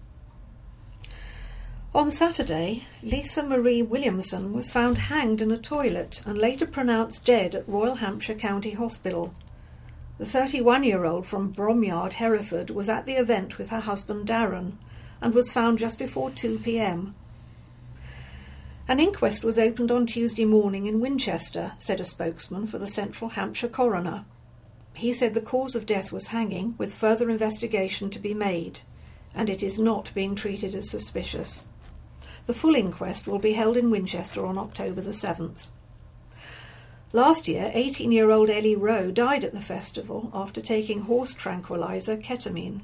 On Saturday, Lisa Marie Williamson was found hanged in a toilet and later pronounced dead at Royal Hampshire County Hospital. The 31-year-old from Bromyard, Hereford, was at the event with her husband Darren and was found just before 2 p.m. An inquest was opened on Tuesday morning in Winchester, said a spokesman for the Central Hampshire coroner. He said the cause of death was hanging, with further investigation to be made, and it is not being treated as suspicious. The full inquest will be held in Winchester on October the 7th. Last year, 18-year-old Ellie Rowe died at the festival after taking horse tranquilizer ketamine.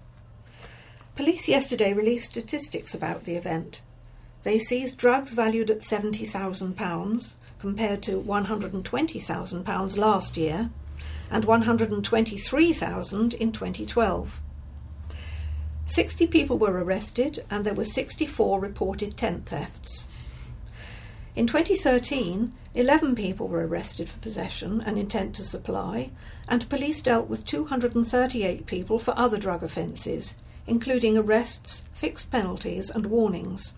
Police yesterday released statistics about the event. They seized drugs valued at £70,000, compared to £120,000 last year, and £123,000 in 2012. 60 people were arrested, and there were 64 reported tent thefts. In 2013, 11 people were arrested for possession and intent to supply, and police dealt with 238 people for other drug offences, including arrests, fixed penalties and warnings.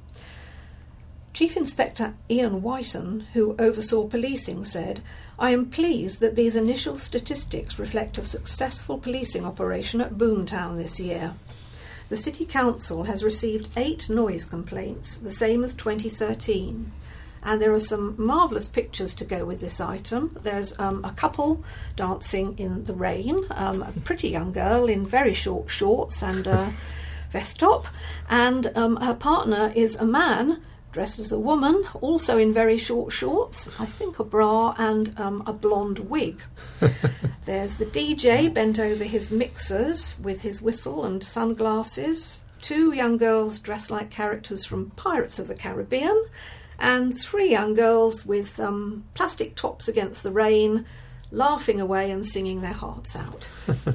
Chief Inspector Ian Whiten, who oversaw policing, said, "I am pleased that these initial statistics reflect a successful policing operation at Boomtown this year. The City Council has received 8 noise complaints, the same as 2013, and there are some marvellous pictures to go with this item. There's a couple dancing in the rain, a pretty young girl in very short shorts and a vest top, and her partner is a man dressed as a woman, also in very short shorts, I think a bra and a blonde wig. There's the DJ bent over his mixers with his whistle and sunglasses, 2 young girls dressed like characters from Pirates of the Caribbean, and 3 young girls with plastic tops against the rain, laughing away and singing their hearts out."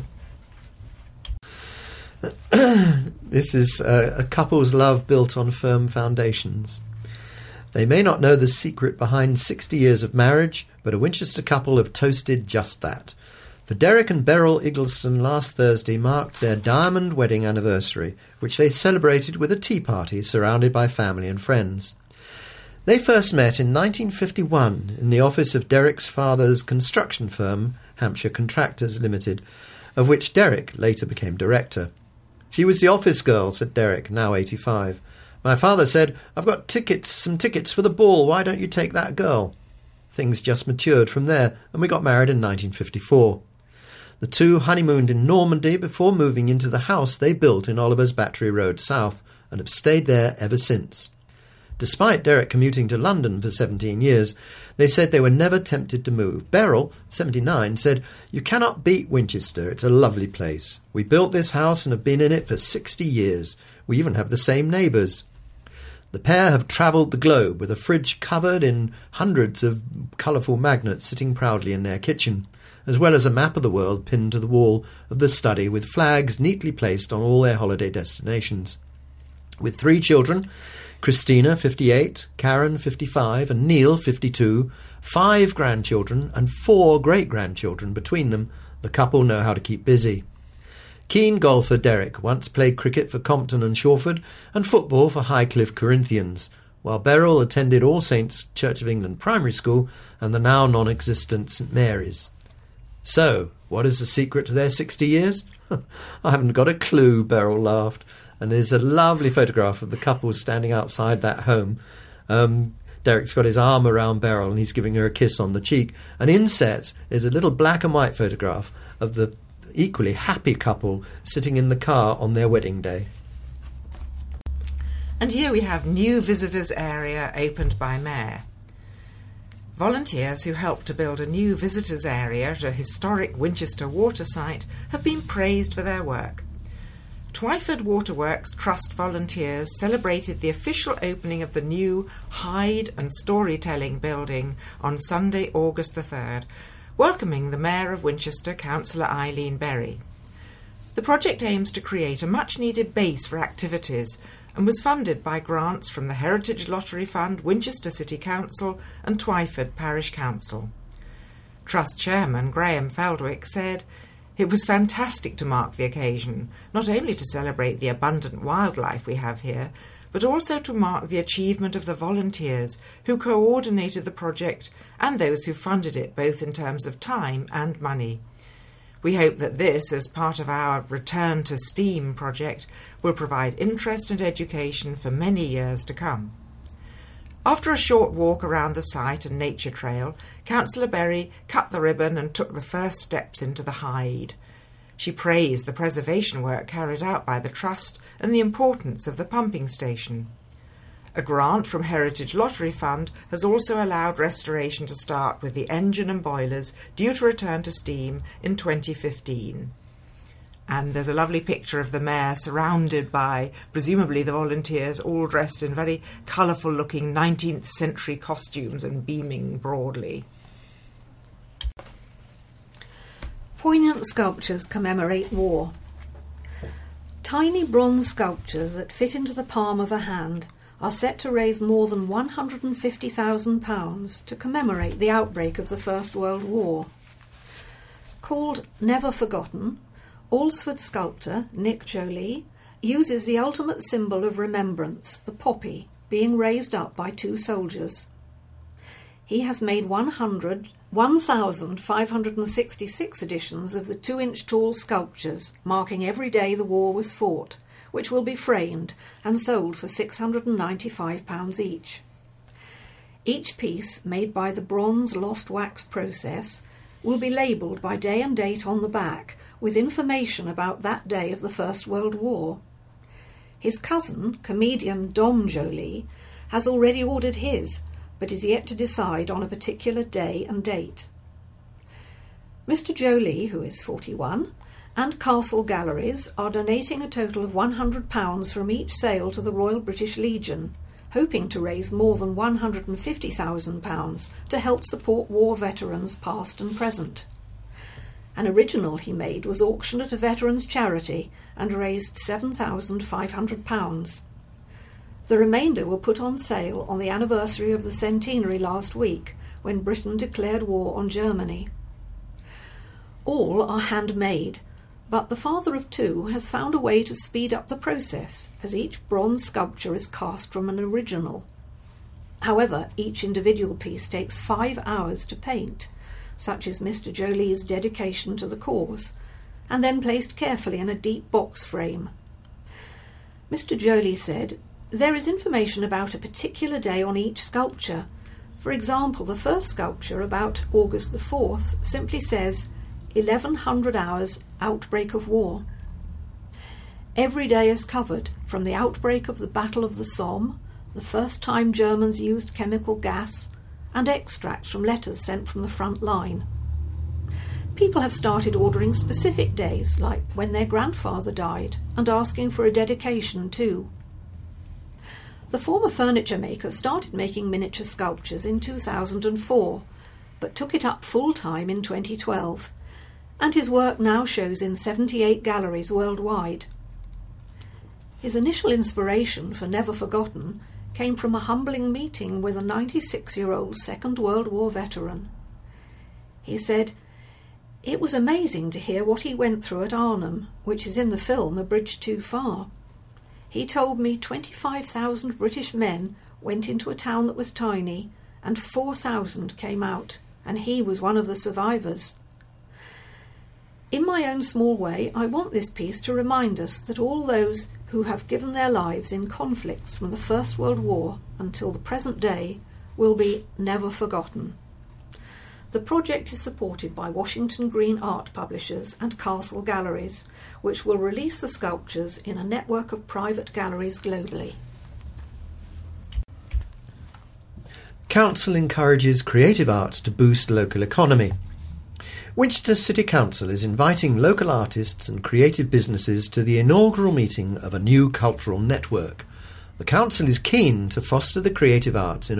This is a couple's love built on firm foundations. They may not know the secret behind 60 years of marriage, but a Winchester couple have toasted just that. For Derek and Beryl Iggleston last Thursday marked their diamond wedding anniversary, which they celebrated with a tea party surrounded by family and friends. They first met in 1951 in the office of Derek's father's construction firm, Hampshire Contractors Limited, of which Derek later became director. "She was the office girl," said Derek, now 85. "My father said, 'I've got some tickets for the ball, why don't you take that girl?' Things just matured from there, and we got married in 1954. The two honeymooned in Normandy before moving into the house they built in Oliver's Battery Road South, and have stayed there ever since. Despite Derek commuting to London for 17 years, they said they were never tempted to move. Beryl, 79, said, 'You cannot beat Winchester, it's a lovely place. We built this house and have been in it for 60 years. We even have the same neighbours.' The pair have travelled the globe with a fridge covered in hundreds of colourful magnets sitting proudly in their kitchen, as well as a map of the world pinned to the wall of the study with flags neatly placed on all their holiday destinations. With 3 children, Christina, 58, Karen, 55, and Neil, 52, 5 grandchildren and 4 great-grandchildren between them, the couple know how to keep busy. Keen golfer Derek once played cricket for Compton and Shawford and football for Highcliffe Corinthians, while Beryl attended All Saints Church of England Primary School and the now non-existent St Mary's. So, what is the secret to their 60 years? I haven't got a clue, Beryl laughed. And there's a lovely photograph of the couple standing outside that home. Derek's got his arm around Beryl and he's giving her a kiss on the cheek. And inset is a little black and white photograph of the equally happy couple sitting in the car on their wedding day. And here we have new visitors area opened by Mayor. Volunteers who helped to build a new visitors' area at a historic Winchester water site have been praised for their work. Twyford Waterworks Trust volunteers celebrated the official opening of the new Hide and Storytelling building on Sunday, August the 3rd, welcoming the Mayor of Winchester, Councillor Eileen Berry. The project aims to create a much-needed base for activities and was funded by grants from the Heritage Lottery Fund, Winchester City Council and Twyford Parish Council. Trust Chairman Graham Feldwick said, "It was fantastic to mark the occasion, not only to celebrate the abundant wildlife we have here, but also to mark the achievement of the volunteers who coordinated the project and those who funded it, both in terms of time and money. We hope that this, as part of our Return to STEAM project, will provide interest and education for many years to come." After a short walk around the site and nature trail, Councillor Berry cut the ribbon and took the first steps into the Hide. She praised the preservation work carried out by the Trust and the importance of the pumping station. A grant from Heritage Lottery Fund has also allowed restoration to start, with the engine and boilers due to return to steam in 2015. And there's a lovely picture of the Mayor surrounded by, presumably, the volunteers, all dressed in very colourful-looking 19th century costumes and beaming broadly. Poignant sculptures commemorate war. Tiny bronze sculptures that fit into the palm of a hand are set to raise more than £150,000 to commemorate the outbreak of the First World War. Called Never Forgotten, Alresford sculptor Nick Jolie uses the ultimate symbol of remembrance, the poppy, being raised up by two soldiers. He has made 1,566 editions of the 2-inch tall sculptures marking every day the war was fought, which will be framed and sold for £695 each. Each piece, made by the bronze lost wax process, will be labelled by day and date on the back with information about that day of the First World War. His cousin, comedian Dom Jolie, has already ordered his, but is yet to decide on a particular day and date. Mr. Jolie, who is 41, and Castle Galleries are donating a total of £100 from each sale to the Royal British Legion, hoping to raise more than £150,000 to help support war veterans past and present. An original he made was auctioned at a veterans' charity and raised £7,500. The remainder were put on sale on the anniversary of the centenary last week, when Britain declared war on Germany. All are handmade, but the father of two has found a way to speed up the process, as each bronze sculpture is cast from an original. However, each individual piece takes 5 hours to paint, such is Mr. Jolie's dedication to the cause, and then placed carefully in a deep box frame. Mr. Jolie said, "There is information about a particular day on each sculpture. For example, the first sculpture, about August the 4th, simply says 1100 hours outbreak of war. Every day is covered, from the outbreak of the Battle of the Somme, the first time Germans used chemical gas, and extracts from letters sent from the front line. People have started ordering specific days, like when their grandfather died, and asking for a dedication too." The former furniture maker started making miniature sculptures in 2004, but took it up full-time in 2012, and his work now shows in 78 galleries worldwide. His initial inspiration for Never Forgotten came from a humbling meeting with a 96-year-old Second World War veteran. He said, "It was amazing to hear what he went through at Arnhem, which is in the film A Bridge Too Far. He told me 25,000 British men went into a town that was tiny, and 4,000 came out, and he was one of the survivors. In my own small way, I want this piece to remind us that all those who have given their lives in conflicts from the First World War until the present day will be never forgotten." The project is supported by Washington Green Art Publishers and Castle Galleries, which will release the sculptures in a network of private galleries globally. Council encourages creative arts to boost local economy. Winchester City Council is inviting local artists and creative businesses to the inaugural meeting of a new cultural network. The council is keen to foster the creative arts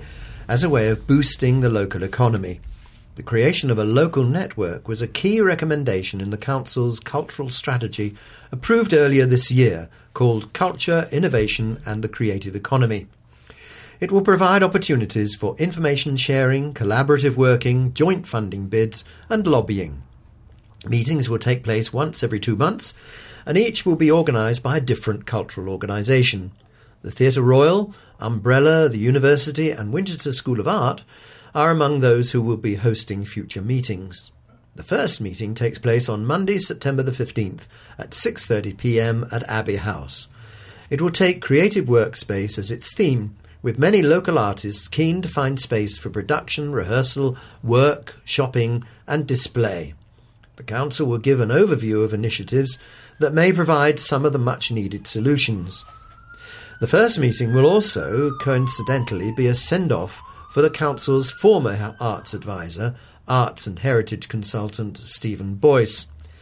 as a way of boosting the local economy. The creation of a local network was a key recommendation in the council's cultural strategy approved earlier this year, called Culture, Innovation and the Creative Economy. It will provide opportunities for information sharing, collaborative working, joint funding bids and lobbying. Meetings will take place once every 2 months, and each will be organised by a different cultural organisation. The Theatre Royal, Umbrella, the University and Winchester School of Art are among those who will be hosting future meetings. The first meeting takes place on Monday, September the 15th at 6:30 p.m. at Abbey House. It will take creative workspace as its theme, with many local artists keen to find space for production, rehearsal, work, shopping and display. The council will give an overview of initiatives that may provide some of the much-needed solutions. The first meeting will also, coincidentally, be a send-off for the council's former arts advisor, arts and heritage consultant Stephen Boyce.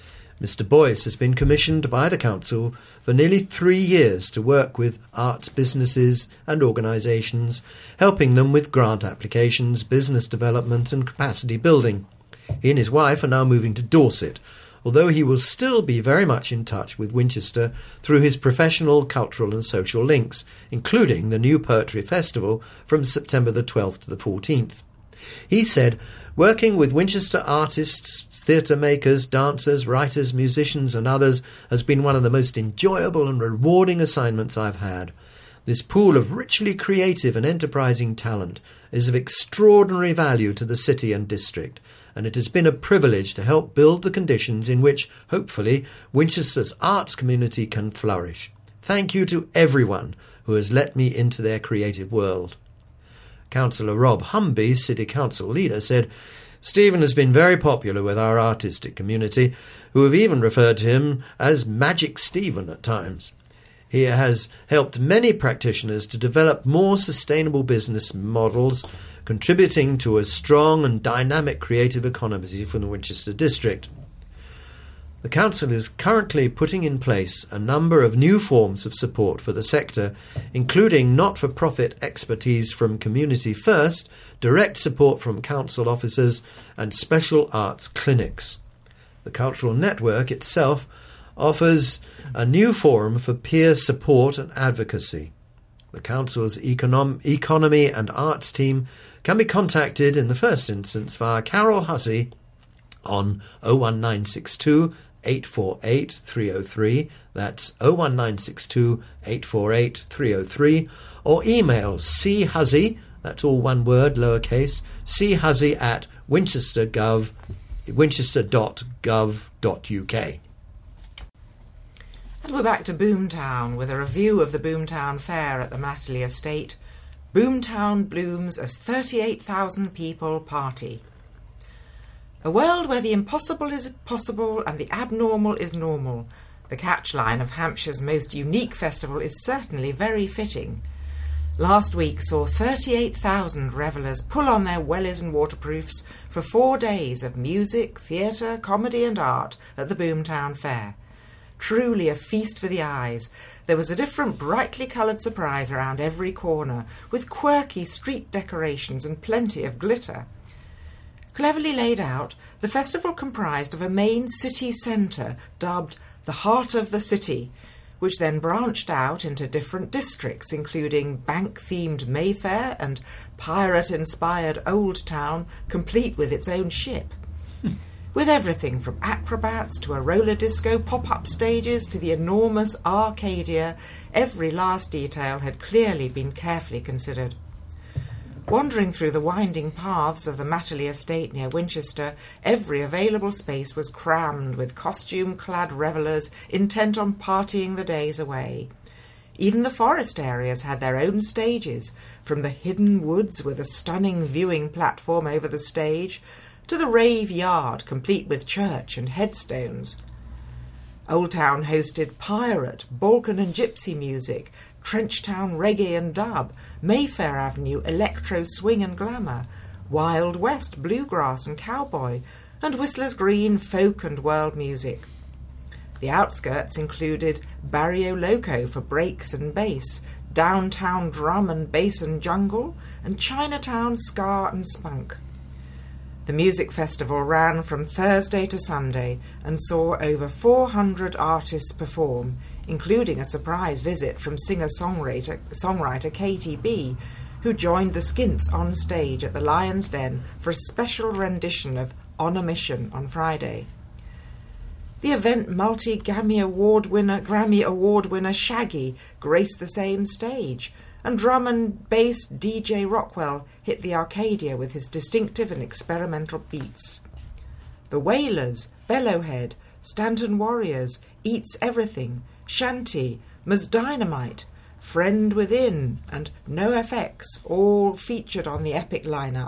Mr. Boyce has been commissioned by the council for nearly 3 years to work with arts businesses and organisations, helping them with grant applications, business development and capacity building. He and his wife are now moving to Dorset, although he will still be very much in touch with Winchester through his professional, cultural and social links, including the New Poetry Festival from September the 12th to the 14th. He said, "Working with Winchester artists, theatre makers, dancers, writers, musicians and others has been one of the most enjoyable and rewarding assignments I've had. This pool of richly creative and enterprising talent is of extraordinary value to the city and district, and it has been a privilege to help build the conditions in which, hopefully, Winchester's arts community can flourish. Thank you to everyone who has let me into their creative world." Councillor Rob Humby, City Council leader, said, "Stephen has been very popular with our artistic community, who have even referred to him as Magic Stephen at times. He has helped many practitioners to develop more sustainable business models, contributing to a strong and dynamic creative economy for the Winchester district." The council is currently putting in place a number of new forms of support for the sector, including not-for-profit expertise from Community First, direct support from council officers and special arts clinics. The cultural network itself offers a new forum for peer support and advocacy. The council's economy and arts team can be contacted in the first instance via Carol Hussey on 01962 848 303, that's 01962 848 303, or email chussey, that's all one word, lowercase, chussey at winchester.gov.uk. And we're back to Boomtown with a review of the Boomtown Fair at the Matterley Estate. Boomtown blooms as 38,000 people party. A world where the impossible is possible and the abnormal is normal. The catchline of Hampshire's most unique festival is certainly very fitting. Last week saw 38,000 revellers pull on their wellies and waterproofs for 4 days of music, theatre, comedy and art at the Boomtown Fair. Truly a feast for the eyes. There was a different brightly coloured surprise around every corner, with quirky street decorations and plenty of glitter. Cleverly laid out, the festival comprised of a main city centre dubbed the Heart of the City, which then branched out into different districts, including bank-themed Mayfair and pirate-inspired Old Town, complete with its own ship. With everything from acrobats to a roller disco, pop-up stages to the enormous Arcadia, every last detail had clearly been carefully considered. Wandering through the winding paths of the Matterley Estate near Winchester, every available space was crammed with costume-clad revellers intent on partying the days away. Even the forest areas had their own stages, from the hidden woods with a stunning viewing platform over the stage, to the rave yard complete with church and headstones. Old Town hosted pirate, Balkan and gypsy music, Trenchtown reggae and dub, Mayfair Avenue electro swing and glamour, Wild West bluegrass and cowboy, and Whistler's Green folk and world music. The outskirts included Barrio Loco for breaks and bass, downtown drum and bass and jungle, and Chinatown ska and spunk. The music festival ran from Thursday to Sunday and saw over 400 artists perform, including a surprise visit from singer-songwriter Katie B, who joined the Skints on stage at the Lion's Den for a special rendition of On a Mission on Friday. The event Grammy Award winner Shaggy graced the same stage, and drum and bass DJ Rockwell hit the Arcadia with his distinctive and experimental beats. The Wailers, Bellowhead, Stanton Warriors, Eats Everything, Shanty, Ms. Dynamite, Friend Within, and NoFX all featured on the epic lineup.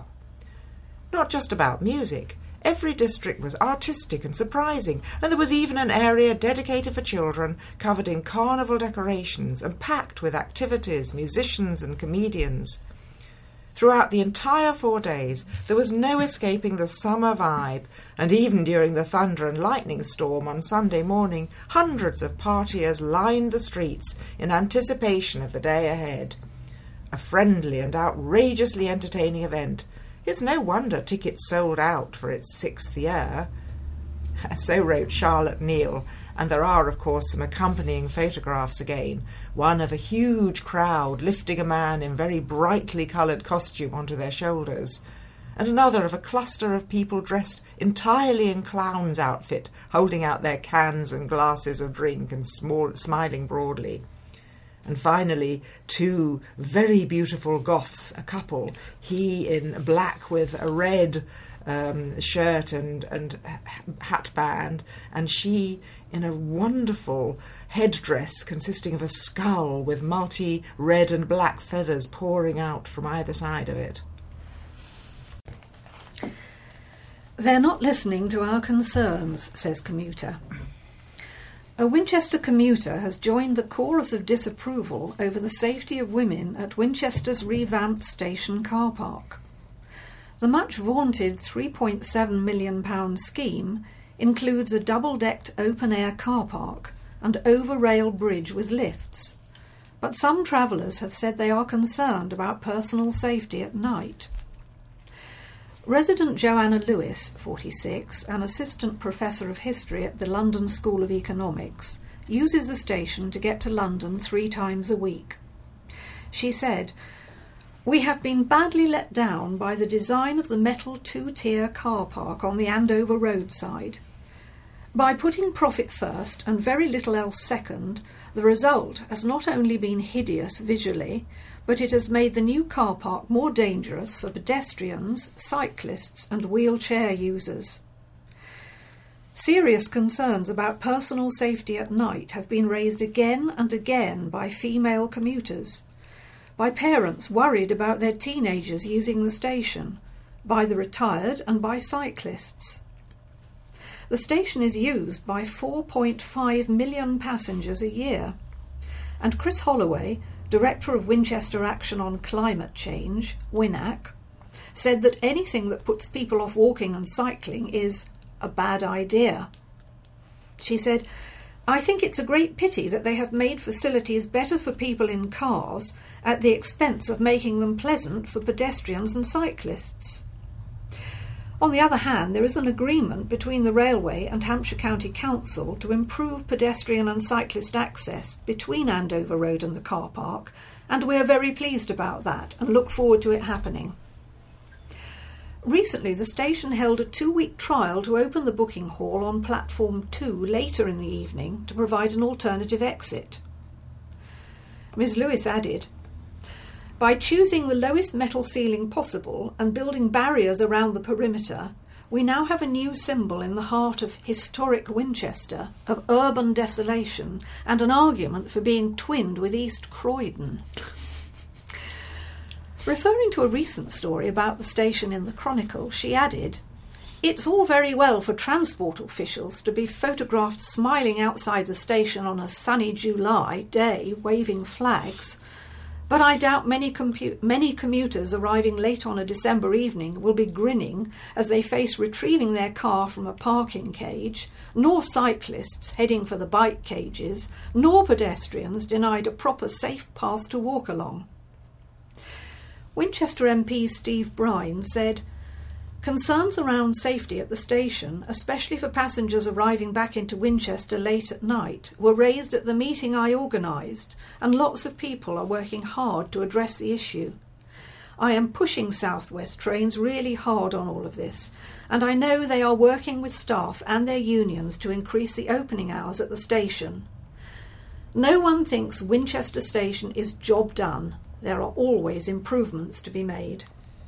Not just about music. Every district was artistic and surprising, and there was even an area dedicated for children, covered in carnival decorations and packed with activities, musicians and comedians. Throughout the entire 4 days, there was no escaping the summer vibe, and even during the thunder and lightning storm on Sunday morning, hundreds of partiers lined the streets in anticipation of the day ahead. A friendly and outrageously entertaining event. It's no wonder tickets sold out for its 6th year. So wrote Charlotte Neal, and there are, of course, some accompanying photographs again, one of a huge crowd lifting a man in very brightly coloured costume onto their shoulders, and another of a cluster of people dressed entirely in clown's outfit, holding out their cans and glasses of drink and smiling broadly. And finally, 2 very beautiful Goths, a couple, he in black with a red shirt and hatband, and she in a wonderful headdress consisting of a skull with multi-red and black feathers pouring out from either side of it. They're not listening to our concerns, says Commuter. A Winchester commuter has joined the chorus of disapproval over the safety of women at Winchester's revamped station car park. The much-vaunted £3.7 million scheme includes a double-decked open-air car park and over-rail bridge with lifts, but some travellers have said they are concerned about personal safety at night. Resident Joanna Lewis, 46, an assistant professor of history at the London School of Economics, uses the station to get to London 3 times a week. She said, "We have been badly let down by the design of the metal 2-tier car park on the Andover roadside. By putting profit first and very little else second, the result has not only been hideous visually, but it has made the new car park more dangerous for pedestrians, cyclists and wheelchair users." Serious concerns about personal safety at night have been raised again and again by female commuters, by parents worried about their teenagers using the station, by the retired and by cyclists. The station is used by 4.5 million passengers a year, and Chris Holloway, Director of Winchester Action on Climate Change, WINAC, said that anything that puts people off walking and cycling is a bad idea. She said, "I think it's a great pity that they have made facilities better for people in cars at the expense of making them pleasant for pedestrians and cyclists." On the other hand, there is an agreement between the railway and Hampshire County Council to improve pedestrian and cyclist access between Andover Road and the car park, and we are very pleased about that and look forward to it happening. Recently, the station held a 2-week trial to open the booking hall on platform 2 later in the evening to provide an alternative exit. Ms. Lewis added, "By choosing the lowest metal ceiling possible and building barriers around the perimeter, we now have a new symbol in the heart of historic Winchester, of urban desolation, and an argument for being twinned with East Croydon." Referring to a recent story about the station in the Chronicle, she added, It's all very well for transport officials to be photographed smiling outside the station on a sunny July day waving flags, but I doubt many commuters arriving late on a December evening will be grinning as they face retrieving their car from a parking cage, nor cyclists heading for the bike cages, nor pedestrians denied a proper safe path to walk along. Winchester MP Steve Brine said, "Concerns around safety at the station, especially for passengers arriving back into Winchester late at night, were raised at the meeting I organised, and lots of people are working hard to address the issue. I am pushing South West Trains really hard on all of this, and I know they are working with staff and their unions to increase the opening hours at the station. No one thinks Winchester Station is job done. There are always improvements to be made."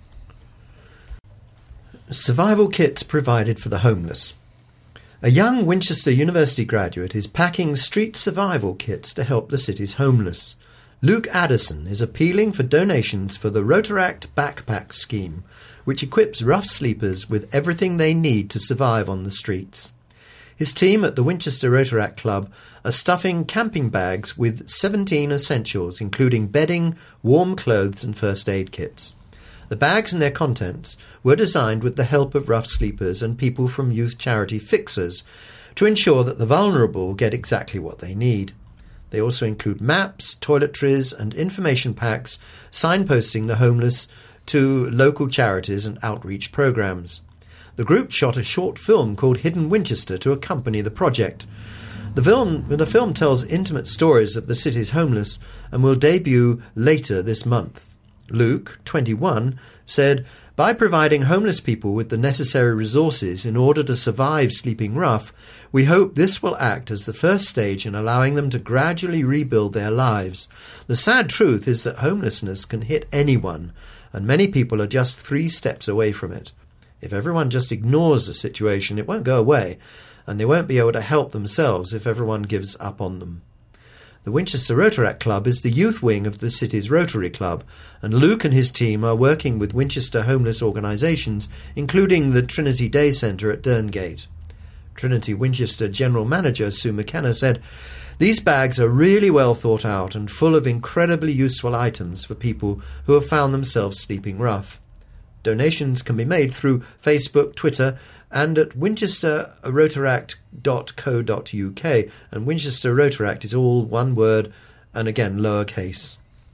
Survival kits provided for the homeless. A young Winchester University graduate is packing street survival kits to help the city's homeless. Luke Addison is appealing for donations for the Rotaract Backpack Scheme, which equips rough sleepers with everything they need to survive on the streets. His team at the Winchester Rotaract Club are stuffing camping bags with 17 essentials, including bedding, warm clothes and first aid kits. The bags and their contents were designed with the help of rough sleepers and people from youth charity Fixers to ensure that the vulnerable get exactly what they need. They also include maps, toiletries and information packs signposting the homeless to local charities and outreach programs. The group shot a short film called Hidden Winchester to accompany the project. The film tells intimate stories of the city's homeless and will debut later this month. Luke, 21, said, "By providing homeless people with the necessary resources in order to survive sleeping rough, we hope this will act as the first stage in allowing them to gradually rebuild their lives. The sad truth is that homelessness can hit anyone, and many people are just 3 steps away from it. If everyone just ignores the situation, it won't go away, and they won't be able to help themselves if everyone gives up on them." The Winchester Rotaract Club is the youth wing of the city's Rotary Club, and Luke and his team are working with Winchester homeless organisations, including the Trinity Day Centre at Derngate. Trinity Winchester General Manager Sue McKenna said, "These bags are really well thought out and full of incredibly useful items for people who have found themselves sleeping rough." Donations can be made through Facebook, Twitter, and at winchesterrotaract.co.uk, and Winchester Rotaract is all one word and again lowercase.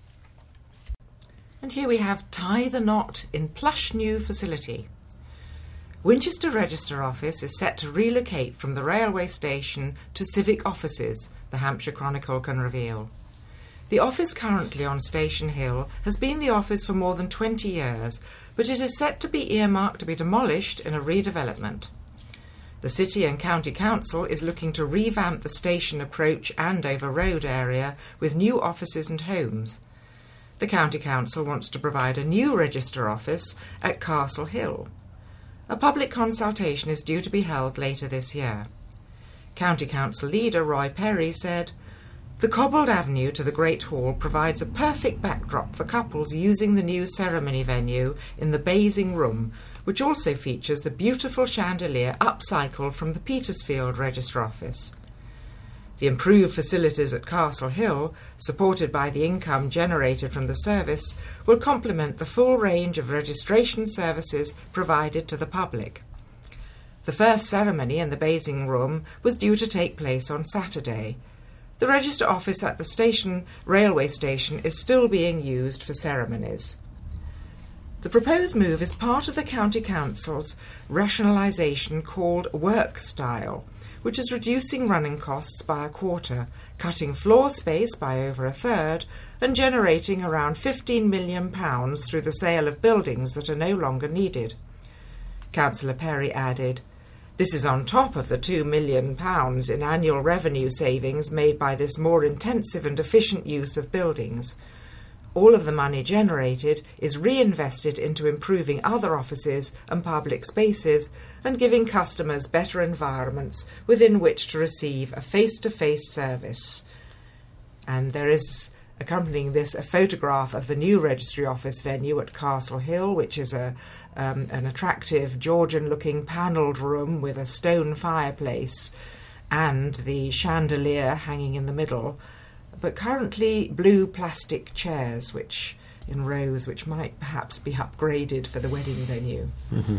And here we have Tie the Knot in plush new facility. Winchester Register Office is set to relocate from the railway station to civic offices, the Hampshire Chronicle can reveal. The office currently on Station Hill has been the office for more than 20 years, but it is set to be earmarked to be demolished in a redevelopment. The City and County Council is looking to revamp the station approach and over road area with new offices and homes. The County Council wants to provide a new register office at Castle Hill. A public consultation is due to be held later this year. County Council leader Roy Perry said, "The cobbled avenue to the Great Hall provides a perfect backdrop for couples using the new ceremony venue in the Basing Room, which also features the beautiful chandelier upcycled from the Petersfield Register Office. The improved facilities at Castle Hill, supported by the income generated from the service, will complement the full range of registration services provided to the public. The first ceremony in the Basing Room was due to take place on Saturday. The register office at the railway station is still being used for ceremonies." The proposed move is part of the County Council's rationalisation called Work Style, which is reducing running costs by a quarter, cutting floor space by over a third, and generating around £15 million through the sale of buildings that are no longer needed. Councillor Perry added, "This is on top of the £2 million in annual revenue savings made by this more intensive and efficient use of buildings. All of the money generated is reinvested into improving other offices and public spaces and giving customers better environments within which to receive a face-to-face service." And there is Accompanying this, a photograph of the new registry office venue at Castle Hill, which is an attractive Georgian-looking panelled room with a stone fireplace and the chandelier hanging in the middle, but currently blue plastic chairs which in rows, which might perhaps be upgraded for the wedding venue. Mm-hmm.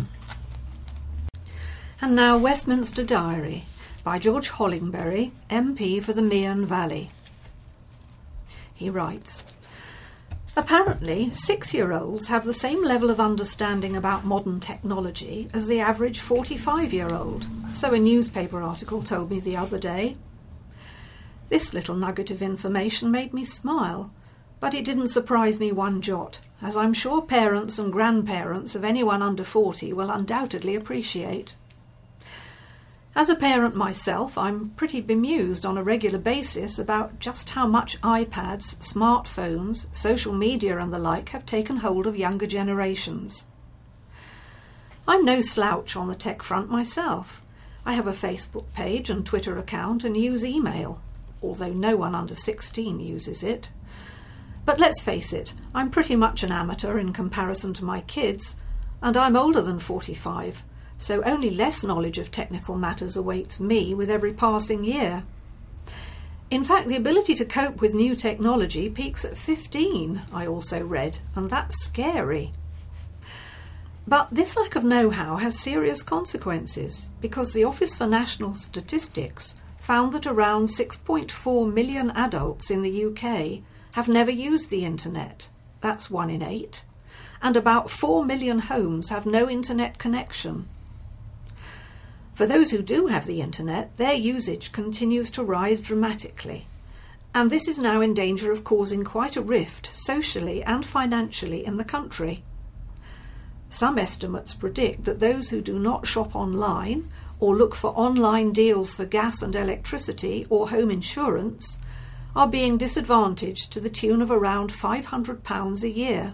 And now Westminster Diary by George Hollingbury, MP for the Meon Valley. He writes, apparently 6-year-olds have the same level of understanding about modern technology as the average 45-year-old, so a newspaper article told me the other day. This little nugget of information made me smile, but it didn't surprise me one jot, as I'm sure parents and grandparents of anyone under 40 will undoubtedly appreciate. As a parent myself, I'm pretty bemused on a regular basis about just how much iPads, smartphones, social media and the like have taken hold of younger generations. I'm no slouch on the tech front myself. I have a Facebook page and Twitter account and use email, although no one under 16 uses it. But let's face it, I'm pretty much an amateur in comparison to my kids, and I'm older than 45, so only less knowledge of technical matters awaits me with every passing year. In fact, the ability to cope with new technology peaks at 15, I also read, and that's scary. But this lack of know-how has serious consequences, because the Office for National Statistics found that around 6.4 million adults in the UK have never used the internet. That's 1 in 8. And about 4 million homes have no internet connection. For those who do have the internet, their usage continues to rise dramatically, and this is now in danger of causing quite a rift socially and financially in the country. Some estimates predict that those who do not shop online or look for online deals for gas and electricity or home insurance are being disadvantaged to the tune of around £500 a year.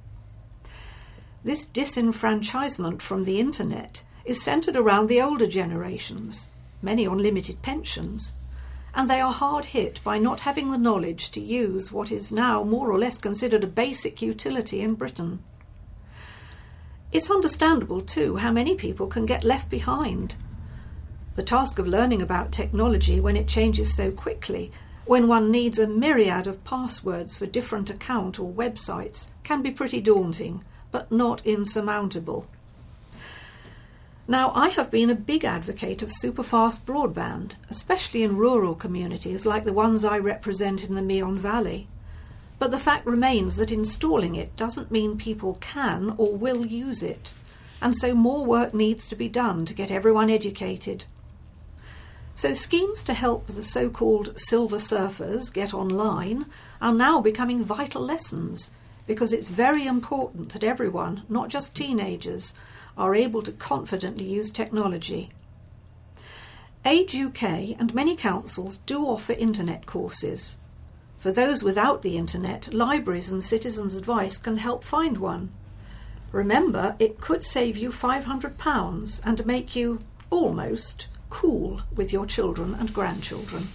This disenfranchisement from the internet is centred around the older generations, many on limited pensions, and they are hard hit by not having the knowledge to use what is now more or less considered a basic utility in Britain. It's understandable, too, how many people can get left behind. The task of learning about technology when it changes so quickly, when one needs a myriad of passwords for different account or websites, can be pretty daunting, but not insurmountable. Now, I have been a big advocate of superfast broadband, especially in rural communities like the ones I represent in the Meon Valley. But the fact remains that installing it doesn't mean people can or will use it, and so more work needs to be done to get everyone educated. So schemes to help the so-called silver surfers get online are now becoming vital lessons, because it's very important that everyone, not just teenagers, are able to confidently use technology. Age UK and many councils do offer internet courses. For those without the internet, libraries and Citizens Advice can help find one. Remember, it could save you £500 and make you, almost, cool with your children and grandchildren.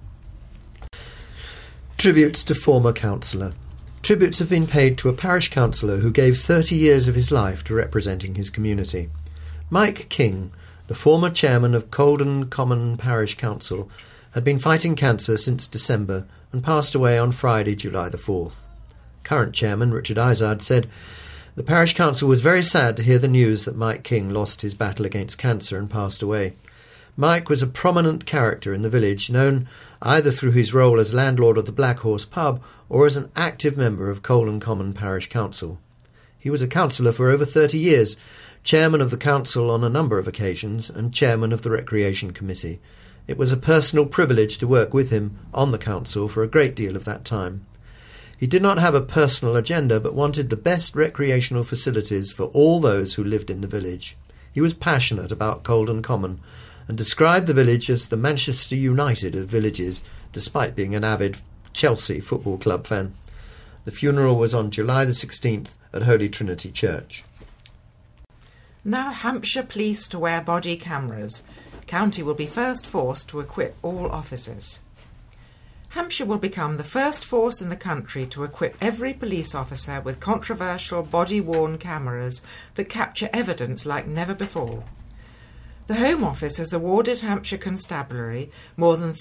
Tributes to former councillor. Tributes have been paid to a parish councillor who gave 30 years of his life to representing his community. Mike King, the former chairman of Coldon Common Parish Council, had been fighting cancer since December and passed away on Friday, July the 4th. Current chairman Richard Izard said, "The parish council was very sad to hear the news that Mike King lost his battle against cancer and passed away. Mike was a prominent character in the village, known either through his role as landlord of the Black Horse pub or as an active member of Coldon Common Parish Council. He was a councillor for over 30 years, chairman of the council on a number of occasions and chairman of the Recreation Committee. It was a personal privilege to work with him on the council for a great deal of that time. He did not have a personal agenda but wanted the best recreational facilities for all those who lived in the village. He was passionate about Coldon Common and described the village as the Manchester United of villages, despite being an avid Chelsea Football Club fan. The funeral was on July the 16th at Holy Trinity Church." Now Hampshire Police to wear body cameras. County will be first forced to equip all officers. Hampshire will become the first force in the country to equip every police officer with controversial body-worn cameras that capture evidence like never before. The Home Office has awarded Hampshire Constabulary more than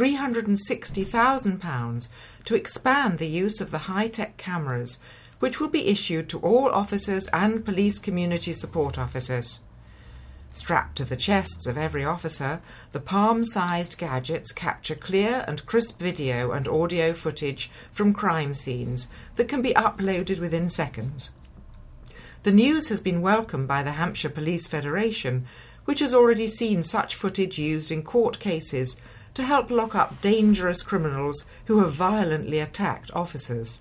£360,000 to expand the use of the high-tech cameras, which will be issued to all officers and police community support officers. Strapped to the chests of every officer, the palm-sized gadgets capture clear and crisp video and audio footage from crime scenes that can be uploaded within seconds. The news has been welcomed by the Hampshire Police Federation, which has already seen such footage used in court cases to help lock up dangerous criminals who have violently attacked officers.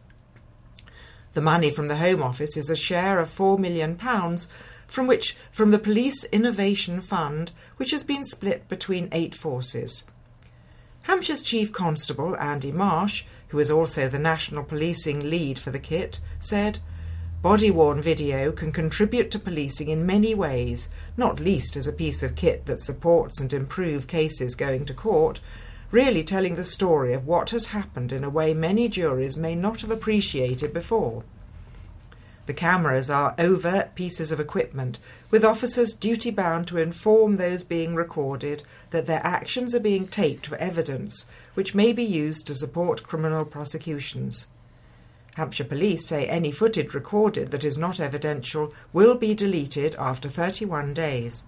The money from the Home Office is a share of £4 million from the Police Innovation Fund, which has been split between 8 forces. Hampshire's Chief Constable, Andy Marsh, who is also the national policing lead for the kit, said, "Body-worn video can contribute to policing in many ways, not least as a piece of kit that supports and improves cases going to court, really telling the story of what has happened in a way many juries may not have appreciated before. The cameras are overt pieces of equipment, with officers duty-bound to inform those being recorded that their actions are being taped for evidence, which may be used to support criminal prosecutions. Hampshire Police say any footage recorded that is not evidential will be deleted after 31 days.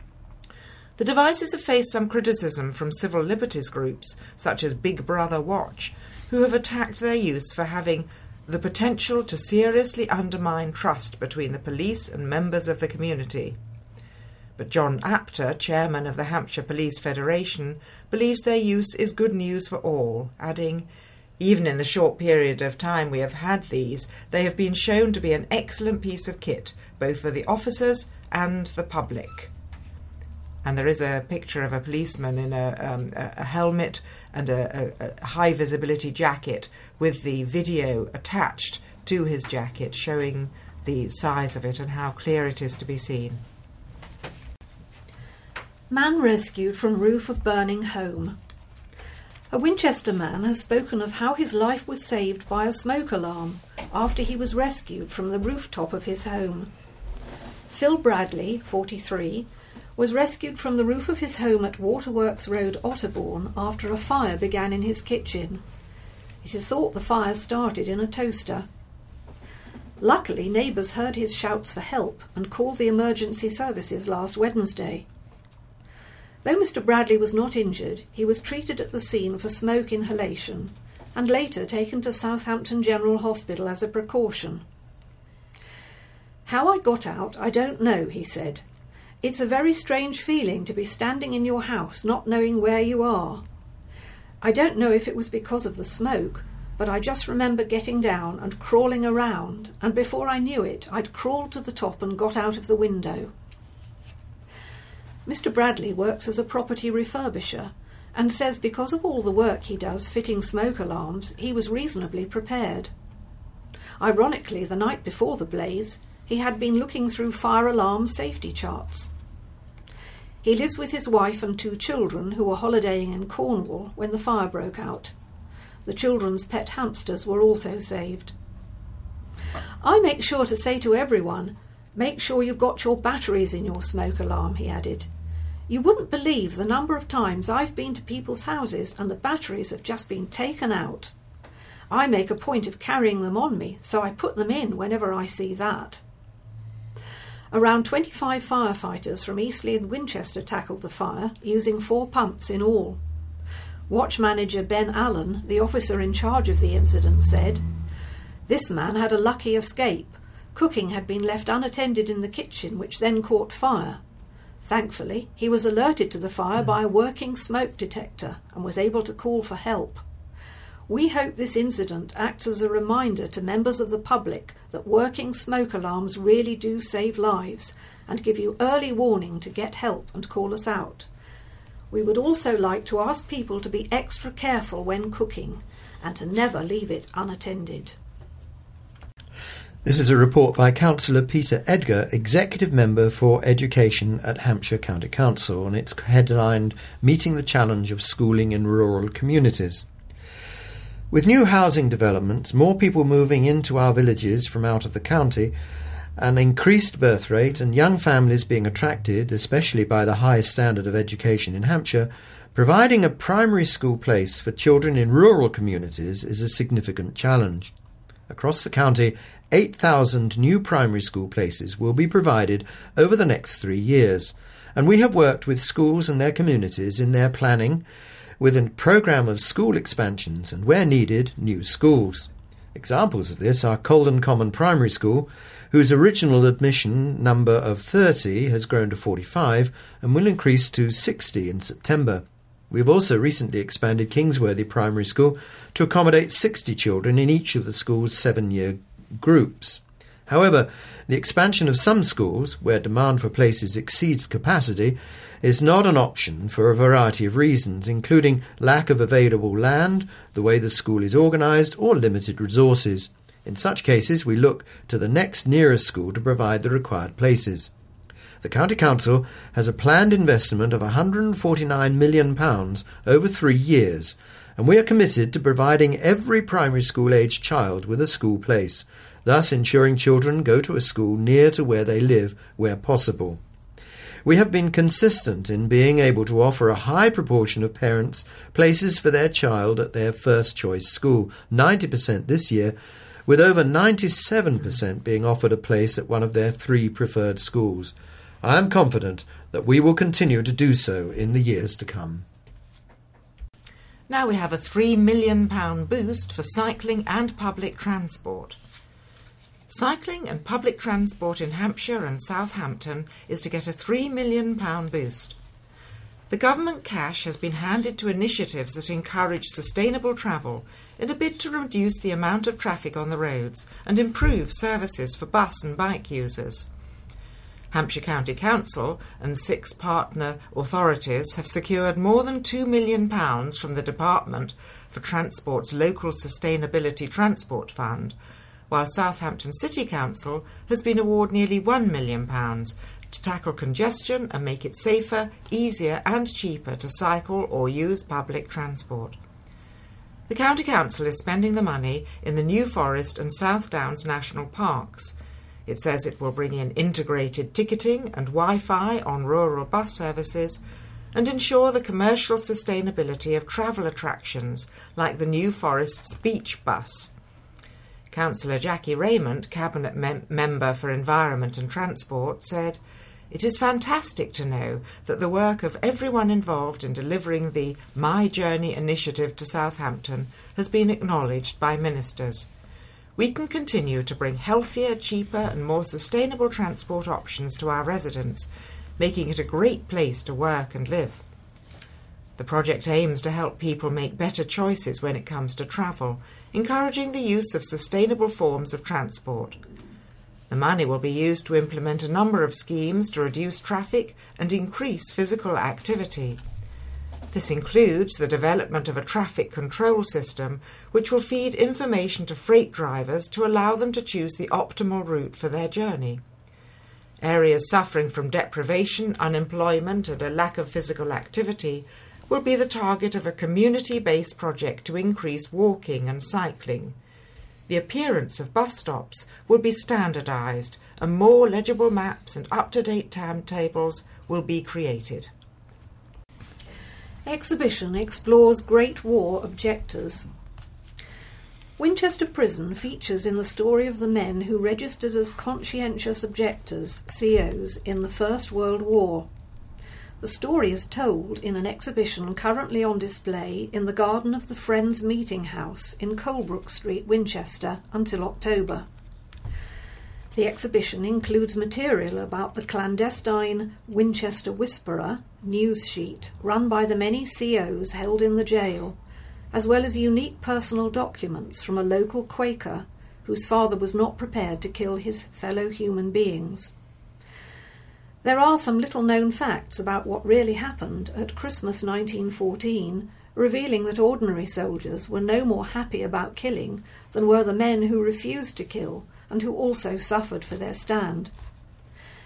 The devices have faced some criticism from civil liberties groups, such as Big Brother Watch, who have attacked their use for having the potential to seriously undermine trust between the police and members of the community. But John Apter, chairman of the Hampshire Police Federation, believes their use is good news for all, adding, "Even in the short period of time we have had these, they have been shown to be an excellent piece of kit, both for the officers and the public." And there is a picture of a policeman in a helmet and a high-visibility jacket with the video attached to his jacket, showing the size of it and how clear it is to be seen. Man rescued from roof of burning home. A Winchester man has spoken of how his life was saved by a smoke alarm after he was rescued from the rooftop of his home. Phil Bradley, 43, was rescued from the roof of his home at Waterworks Road, Otterbourne, after a fire began in his kitchen. It is thought the fire started in a toaster. Luckily, neighbours heard his shouts for help and called the emergency services last Wednesday. Though Mr. Bradley was not injured, he was treated at the scene for smoke inhalation and later taken to Southampton General Hospital as a precaution. "How I got out, I don't know," he said. "It's a very strange feeling to be standing in your house not knowing where you are. I don't know if it was because of the smoke, but I just remember getting down and crawling around, and before I knew it, I'd crawled to the top and got out of the window." Mr. Bradley works as a property refurbisher and says because of all the work he does fitting smoke alarms, he was reasonably prepared. Ironically, the night before the blaze, he had been looking through fire alarm safety charts. He lives with his wife and 2 children who were holidaying in Cornwall when the fire broke out. The children's pet hamsters were also saved. "I make sure to say to everyone, make sure you've got your batteries in your smoke alarm," he added. "You wouldn't believe the number of times I've been to people's houses and the batteries have just been taken out. I make a point of carrying them on me, so I put them in whenever I see that." Around 25 firefighters from Eastleigh and Winchester tackled the fire, using 4 pumps in all. Watch manager Ben Allen, the officer in charge of the incident, said, "This man had a lucky escape. Cooking had been left unattended in the kitchen, which then caught fire. Thankfully, he was alerted to the fire by a working smoke detector and was able to call for help. We hope this incident acts as a reminder to members of the public that working smoke alarms really do save lives and give you early warning to get help and call us out. We would also like to ask people to be extra careful when cooking and to never leave it unattended." This is a report by Councillor Peter Edgar, Executive Member for Education at Hampshire County Council, and it's headlined "Meeting the Challenge of Schooling in Rural Communities." With new housing developments, more people moving into our villages from out of the county, an increased birth rate and young families being attracted, especially by the high standard of education in Hampshire, providing a primary school place for children in rural communities is a significant challenge. Across the county, 8,000 new primary school places will be provided over the next 3 years, and we have worked with schools and their communities in their planning with a programme of school expansions and, where needed, new schools. Examples of this are Colden Common Primary School, whose original admission number of 30 has grown to 45 and will increase to 60 in September. We have also recently expanded Kingsworthy Primary School to accommodate 60 children in each of the school's 7-year groups. However, the expansion of some schools, where demand for places exceeds capacity, is not an option for a variety of reasons, including lack of available land, the way the school is organised, or limited resources. In such cases, we look to the next nearest school to provide the required places. The County Council has a planned investment of £149 million over 3 years, and we are committed to providing every primary school-aged child with a school place, thus ensuring children go to a school near to where they live where possible. We have been consistent in being able to offer a high proportion of parents places for their child at their first choice school, 90% this year, with over 97% being offered a place at one of their 3 preferred schools. I am confident that we will continue to do so in the years to come. Now we have a £3 million boost for cycling and public transport. Cycling and public transport in Hampshire and Southampton is to get a £3 million boost. The government cash has been handed to initiatives that encourage sustainable travel in a bid to reduce the amount of traffic on the roads and improve services for bus and bike users. Hampshire County Council and 6 partner authorities have secured more than £2 million from the Department for Transport's Local Sustainability Transport Fund, while Southampton City Council has been awarded nearly £1 million to tackle congestion and make it safer, easier and cheaper to cycle or use public transport. The County Council is spending the money in the New Forest and South Downs National Parks. It says it will bring in integrated ticketing and Wi-Fi on rural bus services and ensure the commercial sustainability of travel attractions like the New Forest's beach bus. Councillor Jackie Raymond, Cabinet Member for Environment and Transport, said, "It is fantastic to know that the work of everyone involved in delivering the My Journey initiative to Southampton has been acknowledged by ministers. We can continue to bring healthier, cheaper and more sustainable transport options to our residents, making it a great place to work and live." The project aims to help people make better choices when it comes to travel, encouraging the use of sustainable forms of transport. The money will be used to implement a number of schemes to reduce traffic and increase physical activity. This includes the development of a traffic control system which will feed information to freight drivers to allow them to choose the optimal route for their journey. Areas suffering from deprivation, unemployment and a lack of physical activity will be the target of a community-based project to increase walking and cycling. The appearance of bus stops will be standardised and more legible maps and up-to-date timetables will be created. Exhibition explores Great War objectors. Winchester Prison features in the story of the men who registered as conscientious objectors, COs, in the First World War. The story is told in an exhibition currently on display in the garden of the Friends Meeting House in Colebrook Street, Winchester, until October. The exhibition includes material about the clandestine Winchester Whisperer news sheet run by the many COs held in the jail, as well as unique personal documents from a local Quaker whose father was not prepared to kill his fellow human beings. There are some little-known facts about what really happened at Christmas 1914, revealing that ordinary soldiers were no more happy about killing than were the men who refused to kill and who also suffered for their stand.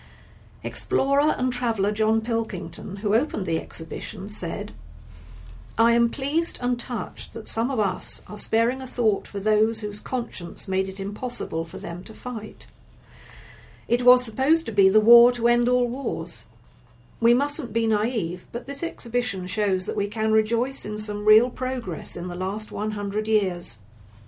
Explorer and traveller John Pilkington, who opened the exhibition, said, I am pleased and touched that some of us are sparing a thought for those whose conscience made it impossible for them to fight. It was supposed to be the war to end all wars. We mustn't be naive, but this exhibition shows that we can rejoice in some real progress in the last 100 years.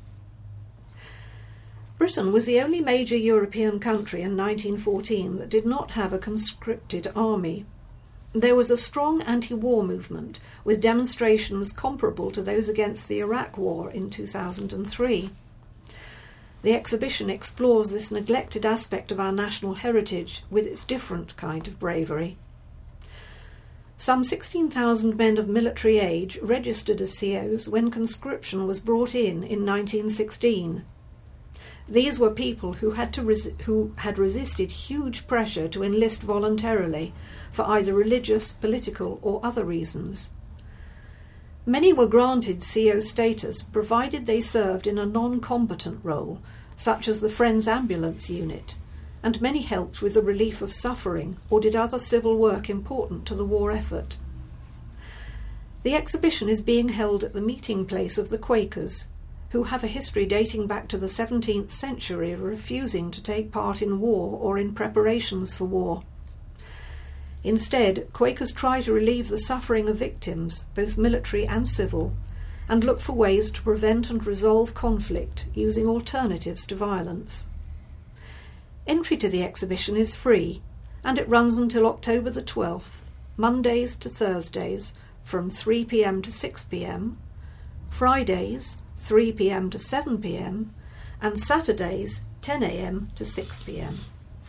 Britain was the only major European country in 1914 that did not have a conscripted army. There was a strong anti-war movement, with demonstrations comparable to those against the Iraq War in 2003. The exhibition explores this neglected aspect of our national heritage with its different kind of bravery. Some 16,000 men of military age registered as COs when conscription was brought in 1916. These were people who had resisted huge pressure to enlist voluntarily for either religious, political or other reasons. Many were granted CO status provided they served in a non-combatant role, such as the Friends Ambulance Unit, and many helped with the relief of suffering or did other civil work important to the war effort. The exhibition is being held at the meeting place of the Quakers, who have a history dating back to the 17th century of refusing to take part in war or in preparations for war. Instead, Quakers try to relieve the suffering of victims, both military and civil, and look for ways to prevent and resolve conflict using alternatives to violence. Entry to the exhibition is free, and it runs until October the 12th, Mondays to Thursdays from 3 p.m. to 6 p.m, Fridays 3 p.m. to 7 p.m, and Saturdays 10 a.m. to 6 p.m.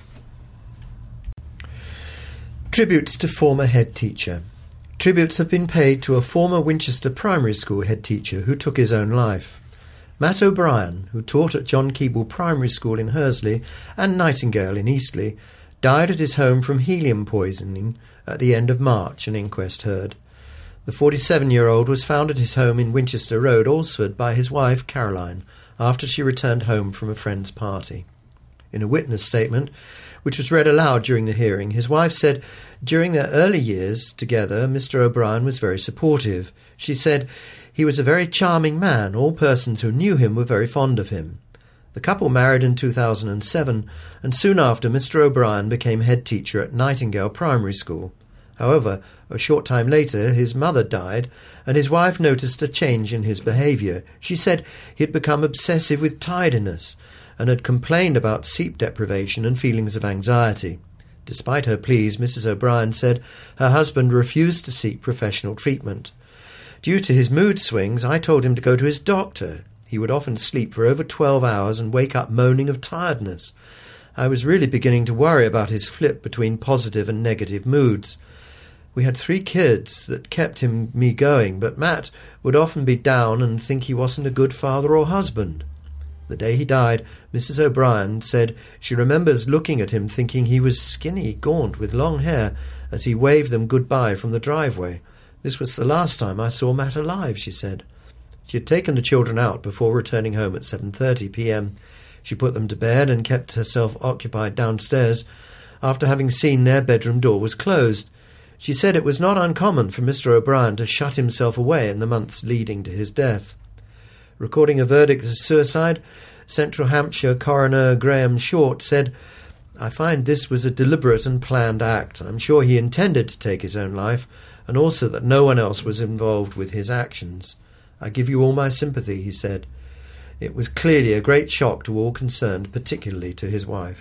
Tributes to former head teacher. Tributes have been paid to a former Winchester Primary School head teacher who took his own life. Matt O'Brien, who taught at John Keble Primary School in Hursley and Nightingale in Eastleigh, died at his home from helium poisoning at the end of March, an inquest heard. The 47-year-old was found at his home in Winchester Road, Alresford, by his wife, Caroline, after she returned home from a friend's party. In a witness statement, which was read aloud during the hearing, his wife said, during their early years together, Mr. O'Brien was very supportive. She said, he was a very charming man. All persons who knew him were very fond of him. The couple married in 2007, and soon after Mr. O'Brien became head teacher at Nightingale Primary School. However, a short time later his mother died, and his wife noticed a change in his behaviour. She said he had become obsessive with tidiness and had complained about sleep deprivation and feelings of anxiety. Despite her pleas, Mrs. O'Brien said her husband refused to seek professional treatment. Due to his mood swings, I told him to go to his doctor. He would often sleep for over 12 hours and wake up moaning of tiredness. I was really beginning to worry about his flip between positive and negative moods. We had 3 kids that kept me going, but Matt would often be down and think he wasn't a good father or husband. The day he died, Mrs. O'Brien said she remembers looking at him thinking he was skinny, gaunt, with long hair, as he waved them goodbye from the driveway. This was the last time I saw Matt alive, she said. She had taken the children out before returning home at 7:30 p.m. She put them to bed and kept herself occupied downstairs after having seen their bedroom door was closed. She said it was not uncommon for Mr. O'Brien to shut himself away in the months leading to his death. Recording a verdict of suicide, Central Hampshire coroner Graham Short said, I find this was a deliberate and planned act. I'm sure he intended to take his own life, and also that no one else was involved with his actions. I give you all my sympathy, he said. It was clearly a great shock to all concerned, particularly to his wife.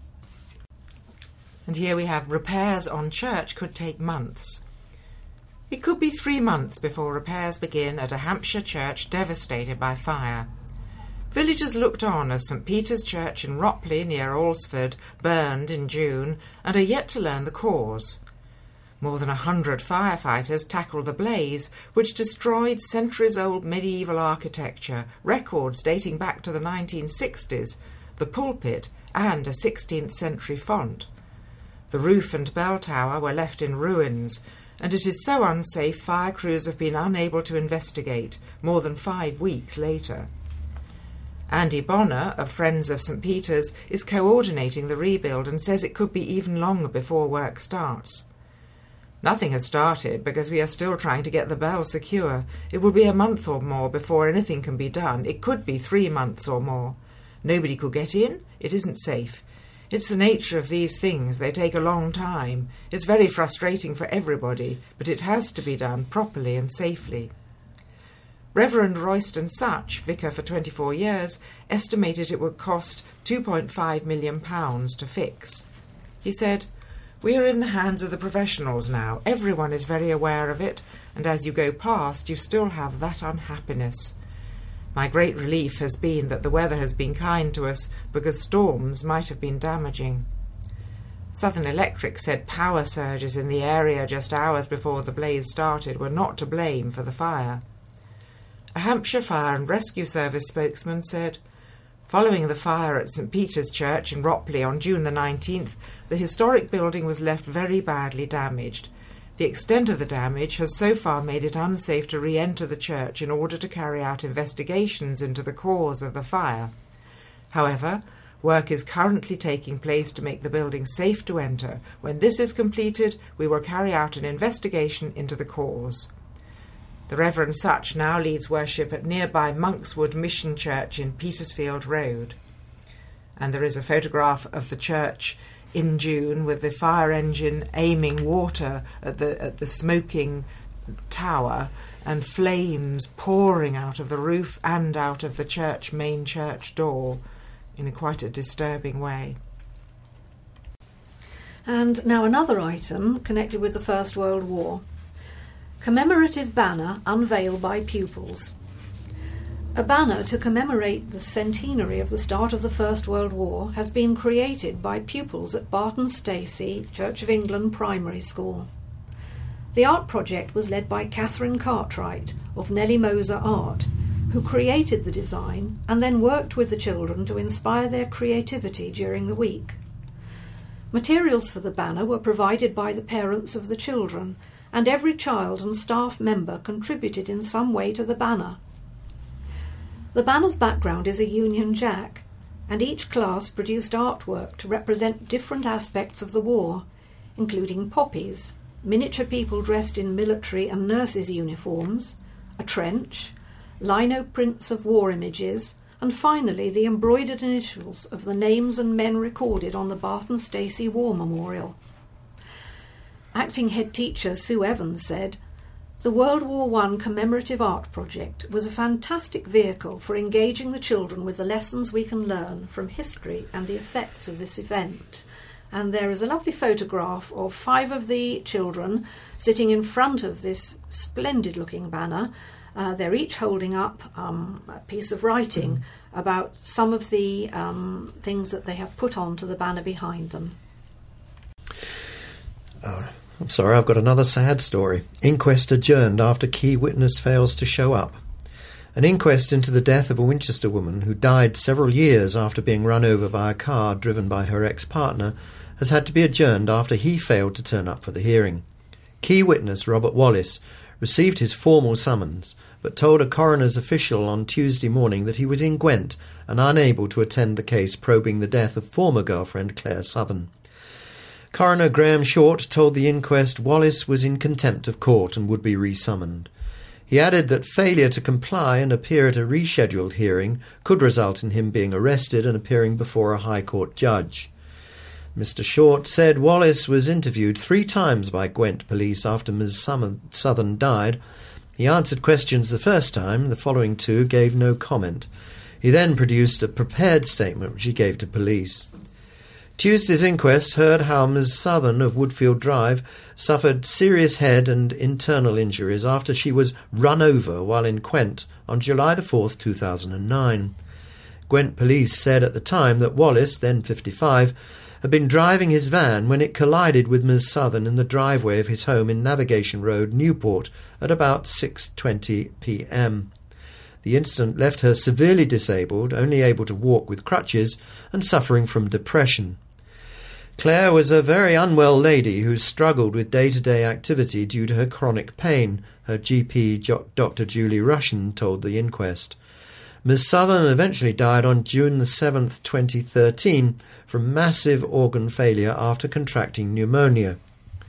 And here we have repairs on church could take months. It could be 3 months before repairs begin at a Hampshire church devastated by fire. Villagers looked on as St. Peter's Church in Ropley near Alresford burned in June and are yet to learn the cause. More than 100 firefighters tackled the blaze, which destroyed centuries-old medieval architecture, records dating back to the 1960s, the pulpit and a 16th century font. The roof and bell tower were left in ruins, and it is so unsafe fire crews have been unable to investigate more than 5 weeks later. Andy Bonner, of Friends of St. Peter's, is coordinating the rebuild and says it could be even longer before work starts. Nothing has started because we are still trying to get the bell secure. It will be a month or more before anything can be done. It could be 3 months or more. Nobody could get in. It isn't safe. It's the nature of these things. They take a long time. It's very frustrating for everybody, but it has to be done properly and safely. Reverend Royston Such, vicar for 24 years, estimated it would cost £2.5 million to fix. He said, "We are in the hands of the professionals now. Everyone is very aware of it, and as you go past, you still have that unhappiness. My great relief has been that the weather has been kind to us, because storms might have been damaging." Southern Electric said power surges in the area just hours before the blaze started were not to blame for the fire. A Hampshire Fire and Rescue Service spokesman said, "Following the fire at St Peter's Church in Ropley on June the 19th, the historic building was left very badly damaged. The extent of the damage has so far made it unsafe to re-enter the church in order to carry out investigations into the cause of the fire. However, work is currently taking place to make the building safe to enter. When this is completed, we will carry out an investigation into the cause." The Reverend Such now leads worship at nearby Monkswood Mission Church in Petersfield Road. And there is a photograph of the church in June with the fire engine aiming water at the smoking tower and flames pouring out of the roof and out of the main church door in quite a disturbing way. And now another item connected with the First World War. Commemorative banner unveiled by pupils. A banner to commemorate the centenary of the start of the First World War has been created by pupils at Barton Stacey Church of England Primary School. The art project was led by Catherine Cartwright of Nellie Moser Art, who created the design and then worked with the children to inspire their creativity during the week. Materials for the banner were provided by the parents of the children, and every child and staff member contributed in some way to the banner. The banner's background is a Union Jack, and each class produced artwork to represent different aspects of the war, including poppies, miniature people dressed in military and nurses' uniforms, a trench, lino prints of war images, and finally the embroidered initials of the names and men recorded on the Barton Stacey War Memorial. Acting head teacher Sue Evans said, "The World War I commemorative art project was a fantastic vehicle for engaging the children with the lessons we can learn from history and the effects of this event." And there is a lovely photograph of 5 of the children sitting in front of this splendid-looking banner. They're each holding up a piece of writing about some of the things that they have put onto the banner behind them. I'm sorry, I've got another sad story. Inquest adjourned after key witness fails to show up. An inquest into the death of a Winchester woman who died several years after being run over by a car driven by her ex-partner has had to be adjourned after he failed to turn up for the hearing. Key witness Robert Wallace received his formal summons, but told a coroner's official on Tuesday morning that he was in Gwent and unable to attend the case probing the death of former girlfriend Claire Southern. Coroner Graham Short told the inquest Wallace was in contempt of court and would be resummoned. He added that failure to comply and appear at a rescheduled hearing could result in him being arrested and appearing before a High Court judge. Mr. Short said Wallace was interviewed 3 times by Gwent police after Ms. Southern died. He answered questions the first time, the following 2 gave no comment. He then produced a prepared statement which he gave to police. Tuesday's inquest heard how Ms. Southern of Woodfield Drive suffered serious head and internal injuries after she was run over while in Gwent on July 4, 2009. Gwent police said at the time that Wallace, then 55, had been driving his van when it collided with Ms. Southern in the driveway of his home in Navigation Road, Newport, at about 6:20 p.m. The incident left her severely disabled, only able to walk with crutches, and suffering from depression. Claire was a very unwell lady who struggled with day-to-day activity due to her chronic pain, her GP, Dr. Julie Rushen, told the inquest. Ms. Southern eventually died on June 7, 2013, from massive organ failure after contracting pneumonia.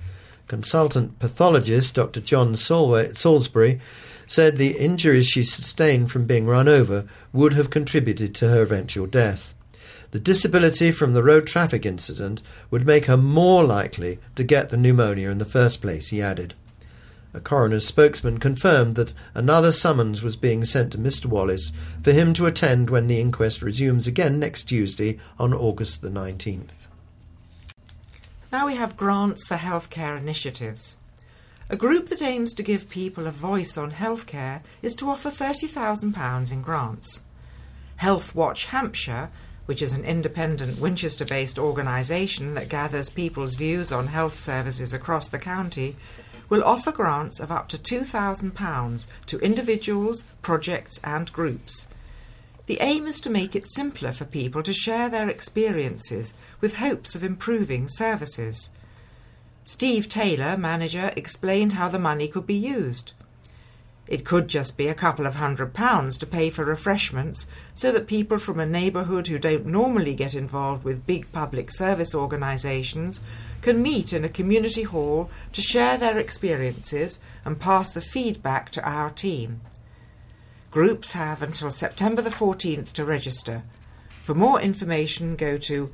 Consultant pathologist Dr. John Salisbury said the injuries she sustained from being run over would have contributed to her eventual death. The disability from the road traffic incident would make her more likely to get the pneumonia in the first place, he added. A coroner's spokesman confirmed that another summons was being sent to Mr. Wallace for him to attend when the inquest resumes again next Tuesday on August the 19th. Now we have grants for healthcare initiatives. A group that aims to give people a voice on healthcare is to offer £30,000 in grants. Health Watch Hampshire, which is an independent Winchester-based organisation that gathers people's views on health services across the county, will offer grants of up to £2,000 to individuals, projects and groups. The aim is to make it simpler for people to share their experiences with hopes of improving services. Steve Taylor, manager, explained how the money could be used. It could just be a couple of £100 to pay for refreshments so that people from a neighbourhood who don't normally get involved with big public service organisations can meet in a community hall to share their experiences and pass the feedback to our team. Groups have until September the 14th to register. For more information, go to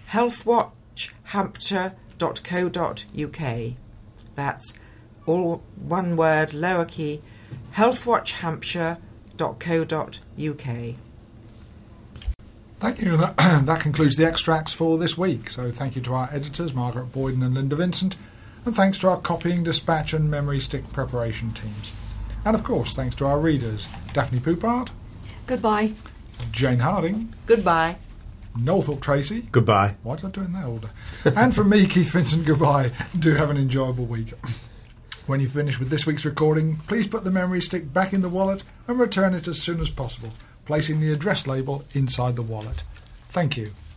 healthwatchhampshire.co.uk. That's all one word, lower key, healthwatchhampshire.co.uk. Thank you. That concludes the extracts for this week. So thank you to our editors, Margaret Boyden and Linda Vincent, and thanks to our copying, dispatch and memory stick preparation teams. And of course, thanks to our readers, Daphne Poupart. Goodbye. Jane Harding. Goodbye. Noel Tracy. Goodbye. Why did I do it in that order? And from me, Keith Vincent, goodbye. Do have an enjoyable week. When you finish with this week's recording, please put the memory stick back in the wallet and return it as soon as possible, placing the address label inside the wallet. Thank you.